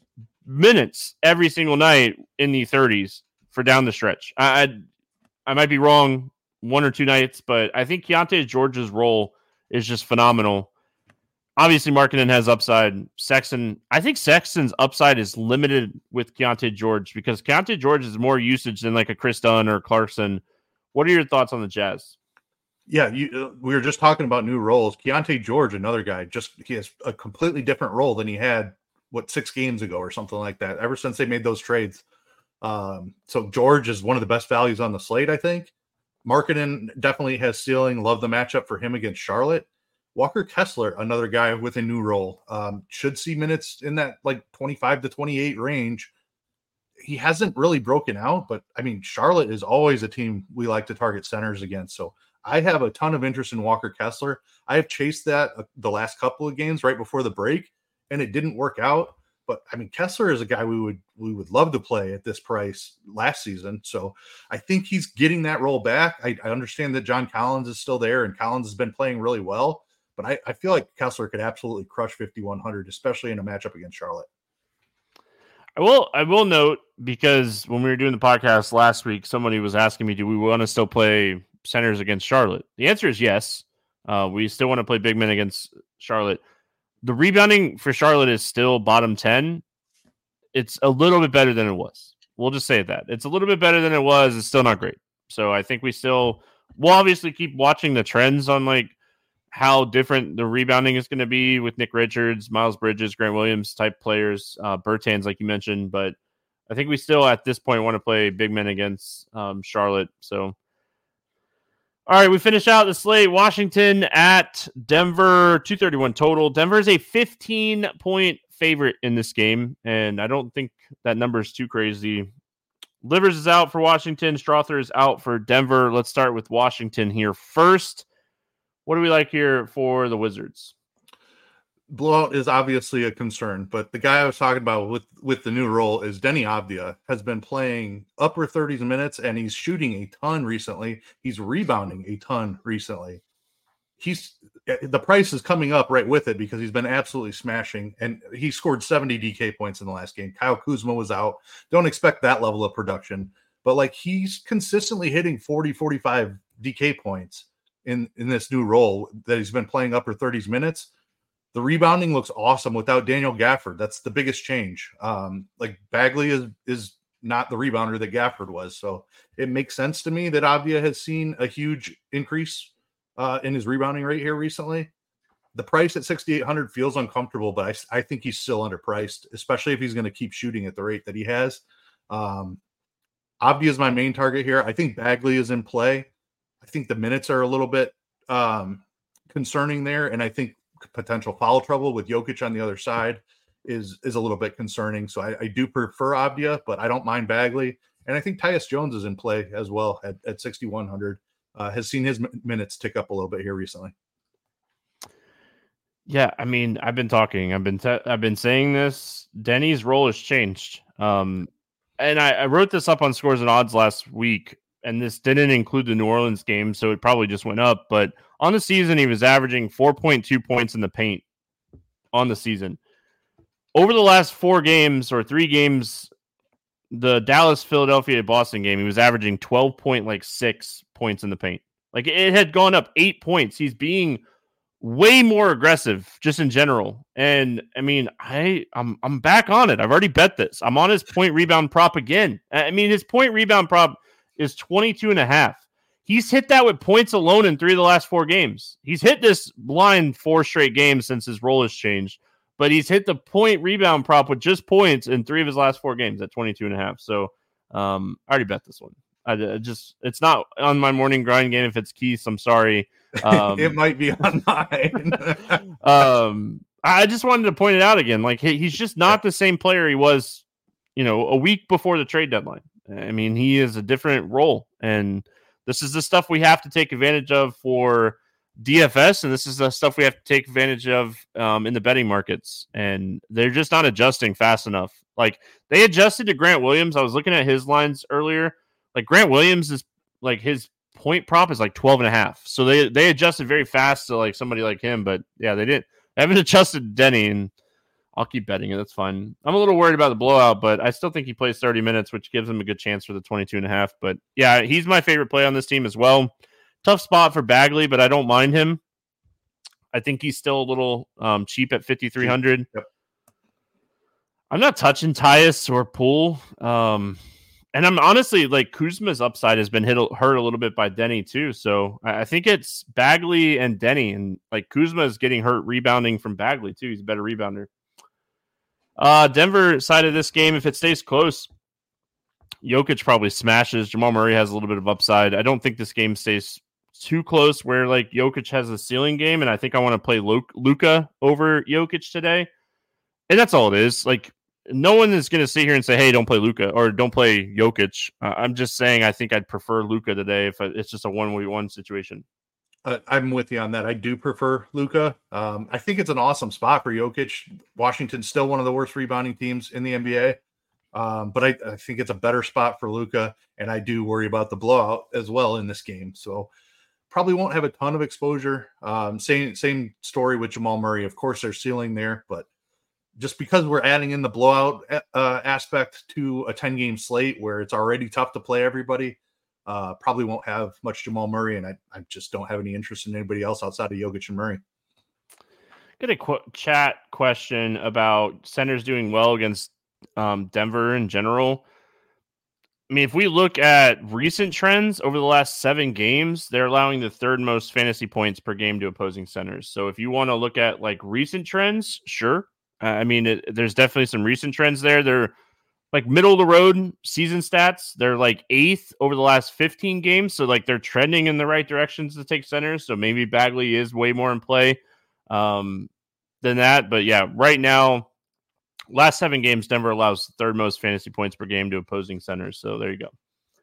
minutes every single night in the thirties for down the stretch. I I, I might be wrong one or two nights, but I think Keontae George's role is just phenomenal. Obviously, Markkanen has upside. Sexton, I think Sexton's upside is limited with Keontae George because Keontae George is more usage than like a Chris Dunn or Clarkson. What are your thoughts on the Jazz? Yeah, you, uh, we were just talking about new roles. Keontae George, another guy, just he has a completely different role than he had, what, six games ago or something like that, ever since they made those trades. Um, so George is one of the best values on the slate, I think. Markkanen definitely has ceiling. Love the matchup for him against Charlotte. Walker Kessler, another guy with a new role, um, should see minutes in that like twenty-five to twenty-eight range. He hasn't really broken out, but I mean, Charlotte is always a team we like to target centers against. So I have a ton of interest in Walker Kessler. I have chased that uh, the last couple of games right before the break, and it didn't work out. But I mean, Kessler is a guy we would we would love to play at this price last season. So I think he's getting that role back. I, I understand that John Collins is still there, and Collins has been playing really well. But I, I feel like Kessler could absolutely crush fifty-one hundred, especially in a matchup against Charlotte. I will I will note, because when we were doing the podcast last week, somebody was asking me, do we want to still play centers against Charlotte? The answer is yes. Uh, we still want to play big men against Charlotte. The rebounding for Charlotte is still bottom ten. It's a little bit better than it was. We'll just say that. It's a little bit better than it was. It's still not great. So I think we still we'll obviously keep watching the trends on like how different the rebounding is going to be with Nick Richards, Miles Bridges, Grant Williams type players, uh, Bertans, like you mentioned. But I think we still at this point want to play big men against um, Charlotte. So, all right, we finish out the slate. Washington at Denver, two thirty-one total. Denver is a fifteen point favorite in this game, and I don't think that number is too crazy. Livers is out for Washington. Strother is out for Denver. Let's start with Washington here first. What do we like here for the Wizards? Blowout is obviously a concern, but the guy I was talking about with, with the new role is Denny Avdia. Has been playing upper thirties minutes, and he's shooting a ton recently. He's rebounding a ton recently. He's the price is coming up right with it because he's been absolutely smashing, and he scored seventy D K points in the last game. Kyle Kuzma was out. Don't expect that level of production, but like he's consistently hitting forty, forty-five D K points in, in this new role that he's been playing upper thirties minutes. The rebounding looks awesome without Daniel Gafford. That's the biggest change. Um, like Bagley is, is not the rebounder that Gafford was. So it makes sense to me that Avdia has seen a huge increase uh, in his rebounding rate here recently. the price at sixty-eight hundred feels uncomfortable, but I, I think he's still underpriced, especially if he's going to keep shooting at the rate that he has. Um, Abdi is my main target here. I think Bagley is in play. I think the minutes are a little bit um, concerning there, and I think potential foul trouble with Jokic on the other side is is a little bit concerning. So I, I do prefer Abdia, but I don't mind Bagley. And I think Tyus Jones is in play as well at, at sixty-one hundred. Uh, has seen his minutes tick up a little bit here recently. Yeah, I mean, I've been talking. I've been te- I've been saying this. Denny's role has changed. Um, and I, I wrote this up on Scores and Odds last week, and this didn't include the New Orleans game, so it probably just went up. But on the season, he was averaging four point two points in the paint on the season. Over the last four games or three games, the Dallas, Philadelphia, Boston game, he was averaging twelve point like six points in the paint. Like it had gone up eight points. He's being way more aggressive just in general. And I mean, I I'm I'm back on it. I've already bet this. I'm on his point rebound prop again. I mean, his point rebound prop is twenty-two and a half. He's hit that with points alone in three of the last four games. He's hit this line four straight games since his role has changed, but he's hit the point rebound prop with just points in three of his last four games at twenty-two and a half. So um, I already bet this one. I, I just, it's not on my morning grind game. If it's Keith, I'm sorry. Um, it might be on mine. um, I just wanted to point it out again. Like he, he's just not the same player he was, you know, a week before the trade deadline. I mean, he is a different role, and this is the stuff we have to take advantage of for D F S, and this is the stuff we have to take advantage of um, in the betting markets. And they're just not adjusting fast enough. Like they adjusted to Grant Williams. I was looking at his lines earlier. Like Grant Williams is like his point prop is like twelve and a half. So they, they adjusted very fast to like somebody like him, but yeah, they didn't. They haven't adjusted Denny, and I'll keep betting it. That's fine. I'm a little worried about the blowout, but I still think he plays thirty minutes, which gives him a good chance for the twenty-two and a half. But yeah, he's my favorite play on this team as well. Tough spot for Bagley, but I don't mind him. I think he's still a little um, cheap at fifty-three hundred. Yep. I'm not touching Tyus or Poole. Um, and I'm honestly like Kuzma's upside has been hit, hurt a little bit by Denny too. So I, I think it's Bagley and Denny, and like Kuzma is getting hurt rebounding from Bagley too. He's a better rebounder. Uh, Denver side of this game, if it stays close, Jokic probably smashes. Jamal Murray has a little bit of upside. I don't think this game stays too close where like Jokic has a ceiling game, and I think I want to play Luka over Jokic today. And that's all it is. Like no one is going to sit here and say, hey, don't play Luka or don't play Jokic. Uh, I'm just saying I think I'd prefer Luka today if it's just a one-v-one situation. Uh, I'm with you on that. I do prefer Luka. Um, I think it's an awesome spot for Jokic. Washington's still one of the worst rebounding teams in the N B A. Um, but I, I think it's a better spot for Luka, and I do worry about the blowout as well in this game. So probably won't have a ton of exposure. Um, same same story with Jamal Murray. Of course, there's ceiling there, but just because we're adding in the blowout uh, aspect to a ten-game slate where it's already tough to play everybody, uh, probably won't have much Jamal Murray, and I, I just don't have any interest in anybody else outside of Jokic and Murray. Get a qu- chat question about centers doing well against um, Denver in general. I mean, if we look at recent trends over the last seven games, they're allowing the third most fantasy points per game to opposing centers. So if you want to look at like recent trends, sure. Uh, I mean, it, there's definitely some recent trends there. They're like middle of the road season stats. They're like eighth over the last fifteen games. So like they're trending in the right directions to take centers. So maybe Bagley is way more in play um, than that. But yeah, right now, last seven games, Denver allows third most fantasy points per game to opposing centers. So there you go.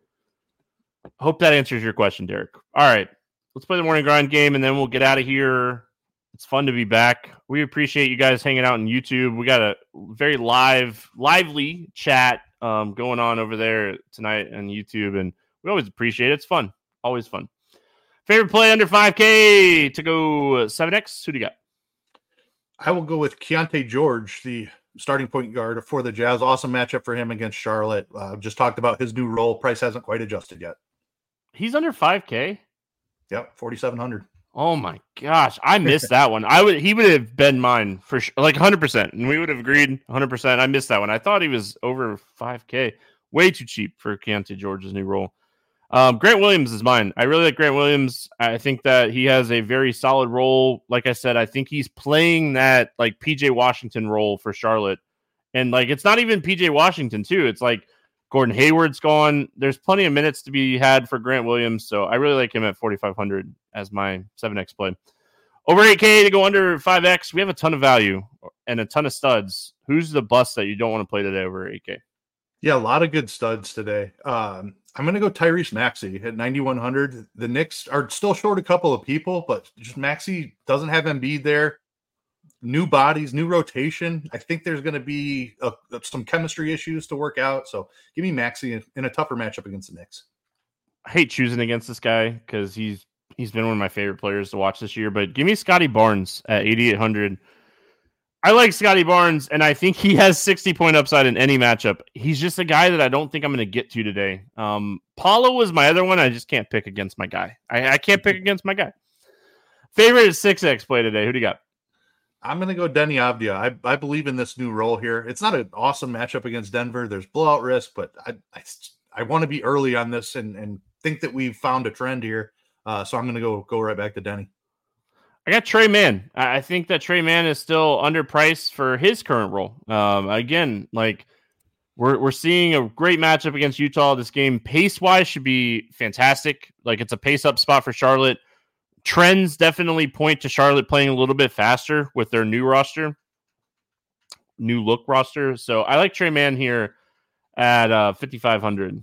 Hope that answers your question, Derek. All right, let's play the morning grind game, and then we'll get out of here. It's fun to be back. We appreciate you guys hanging out on YouTube. We got a very live, lively chat um, going on over there tonight on YouTube, and we always appreciate it. It's fun. Always fun. Favorite play under five K to go seven X? Who do you got? I will go with Keontae George, the starting point guard for the Jazz. Awesome matchup for him against Charlotte. Uh, just talked about his new role. Price hasn't quite adjusted yet. He's under five K? Yep, forty-seven hundred. Oh my gosh, I missed that one. I would he would have been mine for sure, like one hundred percent, and we would have agreed one hundred percent. I missed that one. I thought he was over five K. Way too cheap for Keontae George's new role. Um, Grant Williams is mine. I really like Grant Williams. I think that he has a very solid role. Like I said, I think he's playing that like P J Washington role for Charlotte. And like, it's not even P J Washington too. It's like Gordon Hayward's gone. There's plenty of minutes to be had for Grant Williams. So I really like him at forty-five hundred as my seven X play. Over eight K to go under five X. We have a ton of value and a ton of studs. Who's the bust that you don't want to play today over eight K? Yeah, a lot of good studs today. Um, I'm going to go Tyrese Maxey at ninety-one hundred. The Knicks are still short a couple of people, but just Maxey doesn't have Embiid there. New bodies, new rotation. I think there's going to be a, some chemistry issues to work out. So give me Maxey in, in a tougher matchup against the Knicks. I hate choosing against this guy because he's he's been one of my favorite players to watch this year. But give me Scotty Barnes at eighty-eight hundred. I like Scotty Barnes, and I think he has sixty point upside in any matchup. He's just a guy that I don't think I'm going to get to today. Um, Paulo was my other one. I just can't pick against my guy. I, I can't pick against my guy. Favorite is six X play today. Who do you got? I'm going to go Denny Avdia. I, I believe in this new role here. It's not an awesome matchup against Denver. There's blowout risk, but I I, I want to be early on this and, and think that we've found a trend here. Uh, so I'm going to go go right back to Denny. I got Trey Mann. I think that Trey Mann is still underpriced for his current role. Um, again, like we're we're seeing a great matchup against Utah. This game pace wise should be fantastic. Like it's a pace up spot for Charlotte. Trends definitely point to Charlotte playing a little bit faster with their new roster, new look roster. So I like Trey Mann here at uh, fifty-five hundred.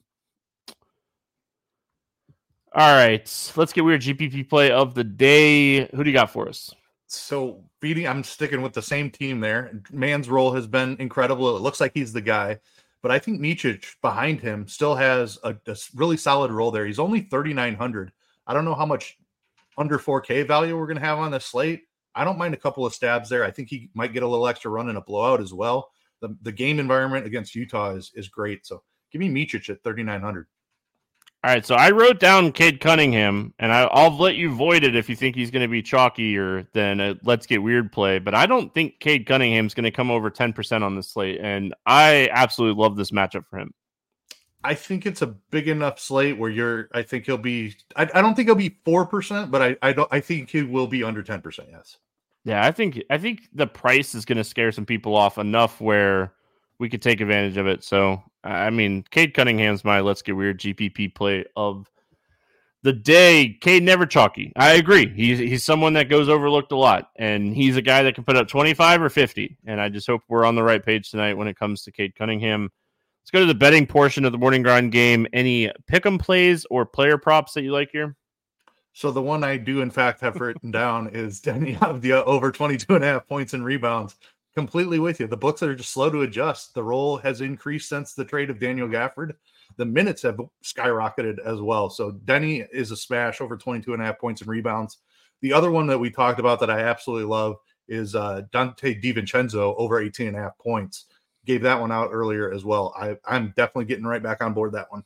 All right, let's get weird G P P play of the day. Who do you got for us? So beating, I'm sticking with the same team there. Mann's role has been incredible. It looks like he's the guy, but I think Micic behind him still has a, a really solid role there. He's only thirty-nine hundred. I don't know how much under four K value we're going to have on this slate. I don't mind a couple of stabs there. I think he might get a little extra run in a blowout as well. The, the game environment against Utah is, is great. So give me Micic at thirty-nine hundred. All right, so I wrote down Cade Cunningham, and I, I'll let you void it if you think he's going to be chalkier than a Let's Get Weird play. But I don't think Cade Cunningham's going to come over ten percent on this slate, and I absolutely love this matchup for him. I think it's a big enough slate where you're. I think he'll be. I, I don't think he'll be four percent, but I I don't. I think he will be under ten percent. Yes. Yeah, I think I think the price is going to scare some people off enough where we could take advantage of it. So. I mean, Cade Cunningham's my Let's Get Weird G P P play of the day. Cade never chalky. I agree. He's he's someone that goes overlooked a lot, and he's a guy that can put up twenty-five or fifty. And I just hope we're on the right page tonight when it comes to Cade Cunningham. Let's go to the betting portion of the Morning Grind game. Any pick'em plays or player props that you like here? So the one I do, in fact, have written down is Denny Avdia over twenty-two and a half points and rebounds. Completely with you. The books are just slow to adjust. The role has increased since the trade of Daniel Gafford. The minutes have skyrocketed as well. So Denny is a smash over twenty-two and a half points and rebounds. The other one that we talked about that I absolutely love is uh, Dante DiVincenzo over eighteen and a half points. Gave that one out earlier as well. I, I'm definitely getting right back on board that one.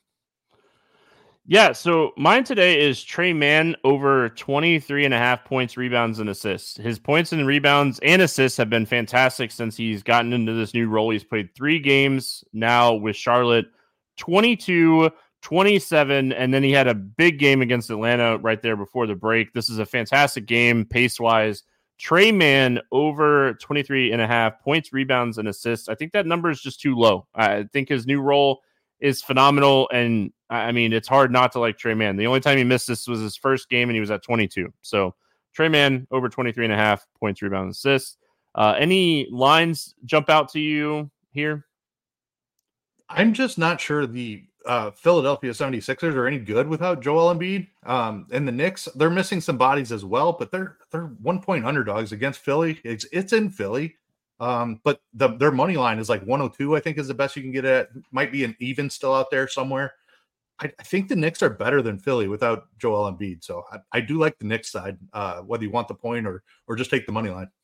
Yeah, so mine today is Trey Mann over twenty-three and a half points, rebounds, and assists. His points and rebounds and assists have been fantastic since he's gotten into this new role. He's played three games now with Charlotte, twenty-two, twenty-seven, and then he had a big game against Atlanta right there before the break. This is a fantastic game pace-wise. Trey Mann over twenty-three and a half points, rebounds, and assists. I think that number is just too low. I think his new role is phenomenal, and I mean, it's hard not to like Trey Mann. The only time he missed this was his first game, and he was at twenty-two. So Trey Mann over twenty-three and a half points, rebounds, assists. Uh, any lines jump out to you here? I'm just not sure the uh, Philadelphia seventy-sixers are any good without Joel Embiid. Um, and the Knicks, they're missing some bodies as well, but they're they're one-point underdogs against Philly. It's it's in Philly. Um, but the, their money line is like one oh two, I think is the best you can get at. Might be an even still out there somewhere. I, I think the Knicks are better than Philly without Joel Embiid. So I, I do like the Knicks side, uh, whether you want the point or, or just take the money line.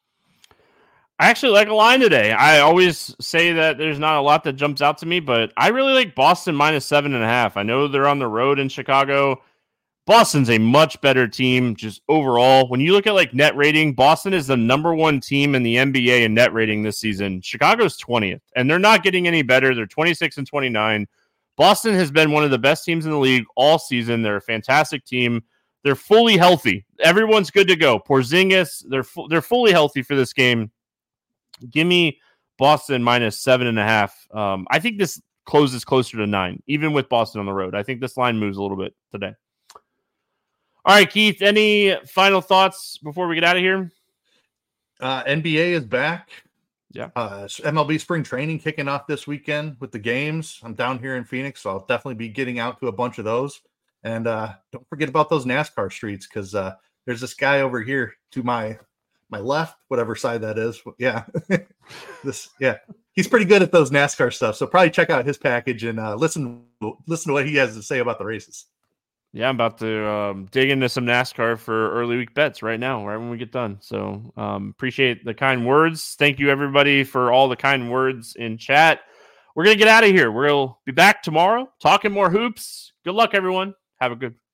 I actually like a line today. I always say that there's not a lot that jumps out to me, but I really like Boston minus seven and a half. I know they're on the road in Chicago. Boston's a much better team just overall. When you look at like net rating, Boston is the number one team in the N B A in net rating this season. Chicago's twentieth, and they're not getting any better. They're twenty-six and twenty-nine. Boston has been one of the best teams in the league all season. They're a fantastic team. They're fully healthy. Everyone's good to go. Porzingis, they're fu- they're fully healthy for this game. Give me Boston minus seven and a half. Um, I think this closes closer to nine, even with Boston on the road. I think this line moves a little bit today. All right, Keith, any final thoughts before we get out of here? Uh, N B A is back. Yeah. Uh, M L B spring training kicking off this weekend with the games. I'm down here in Phoenix, so I'll definitely be getting out to a bunch of those. And uh, don't forget about those NASCAR streets, because uh, there's this guy over here to my my left, whatever side that is. Yeah, this yeah, he's pretty good at those NASCAR stuff. So probably check out his package and uh, listen listen to what he has to say about the races. Yeah, I'm about to um, dig into some NASCAR for early week bets right now, right when we get done. So um, appreciate the kind words. Thank you, everybody, for all the kind words in chat. We're going to get out of here. We'll be back tomorrow talking more hoops. Good luck, everyone. Have a good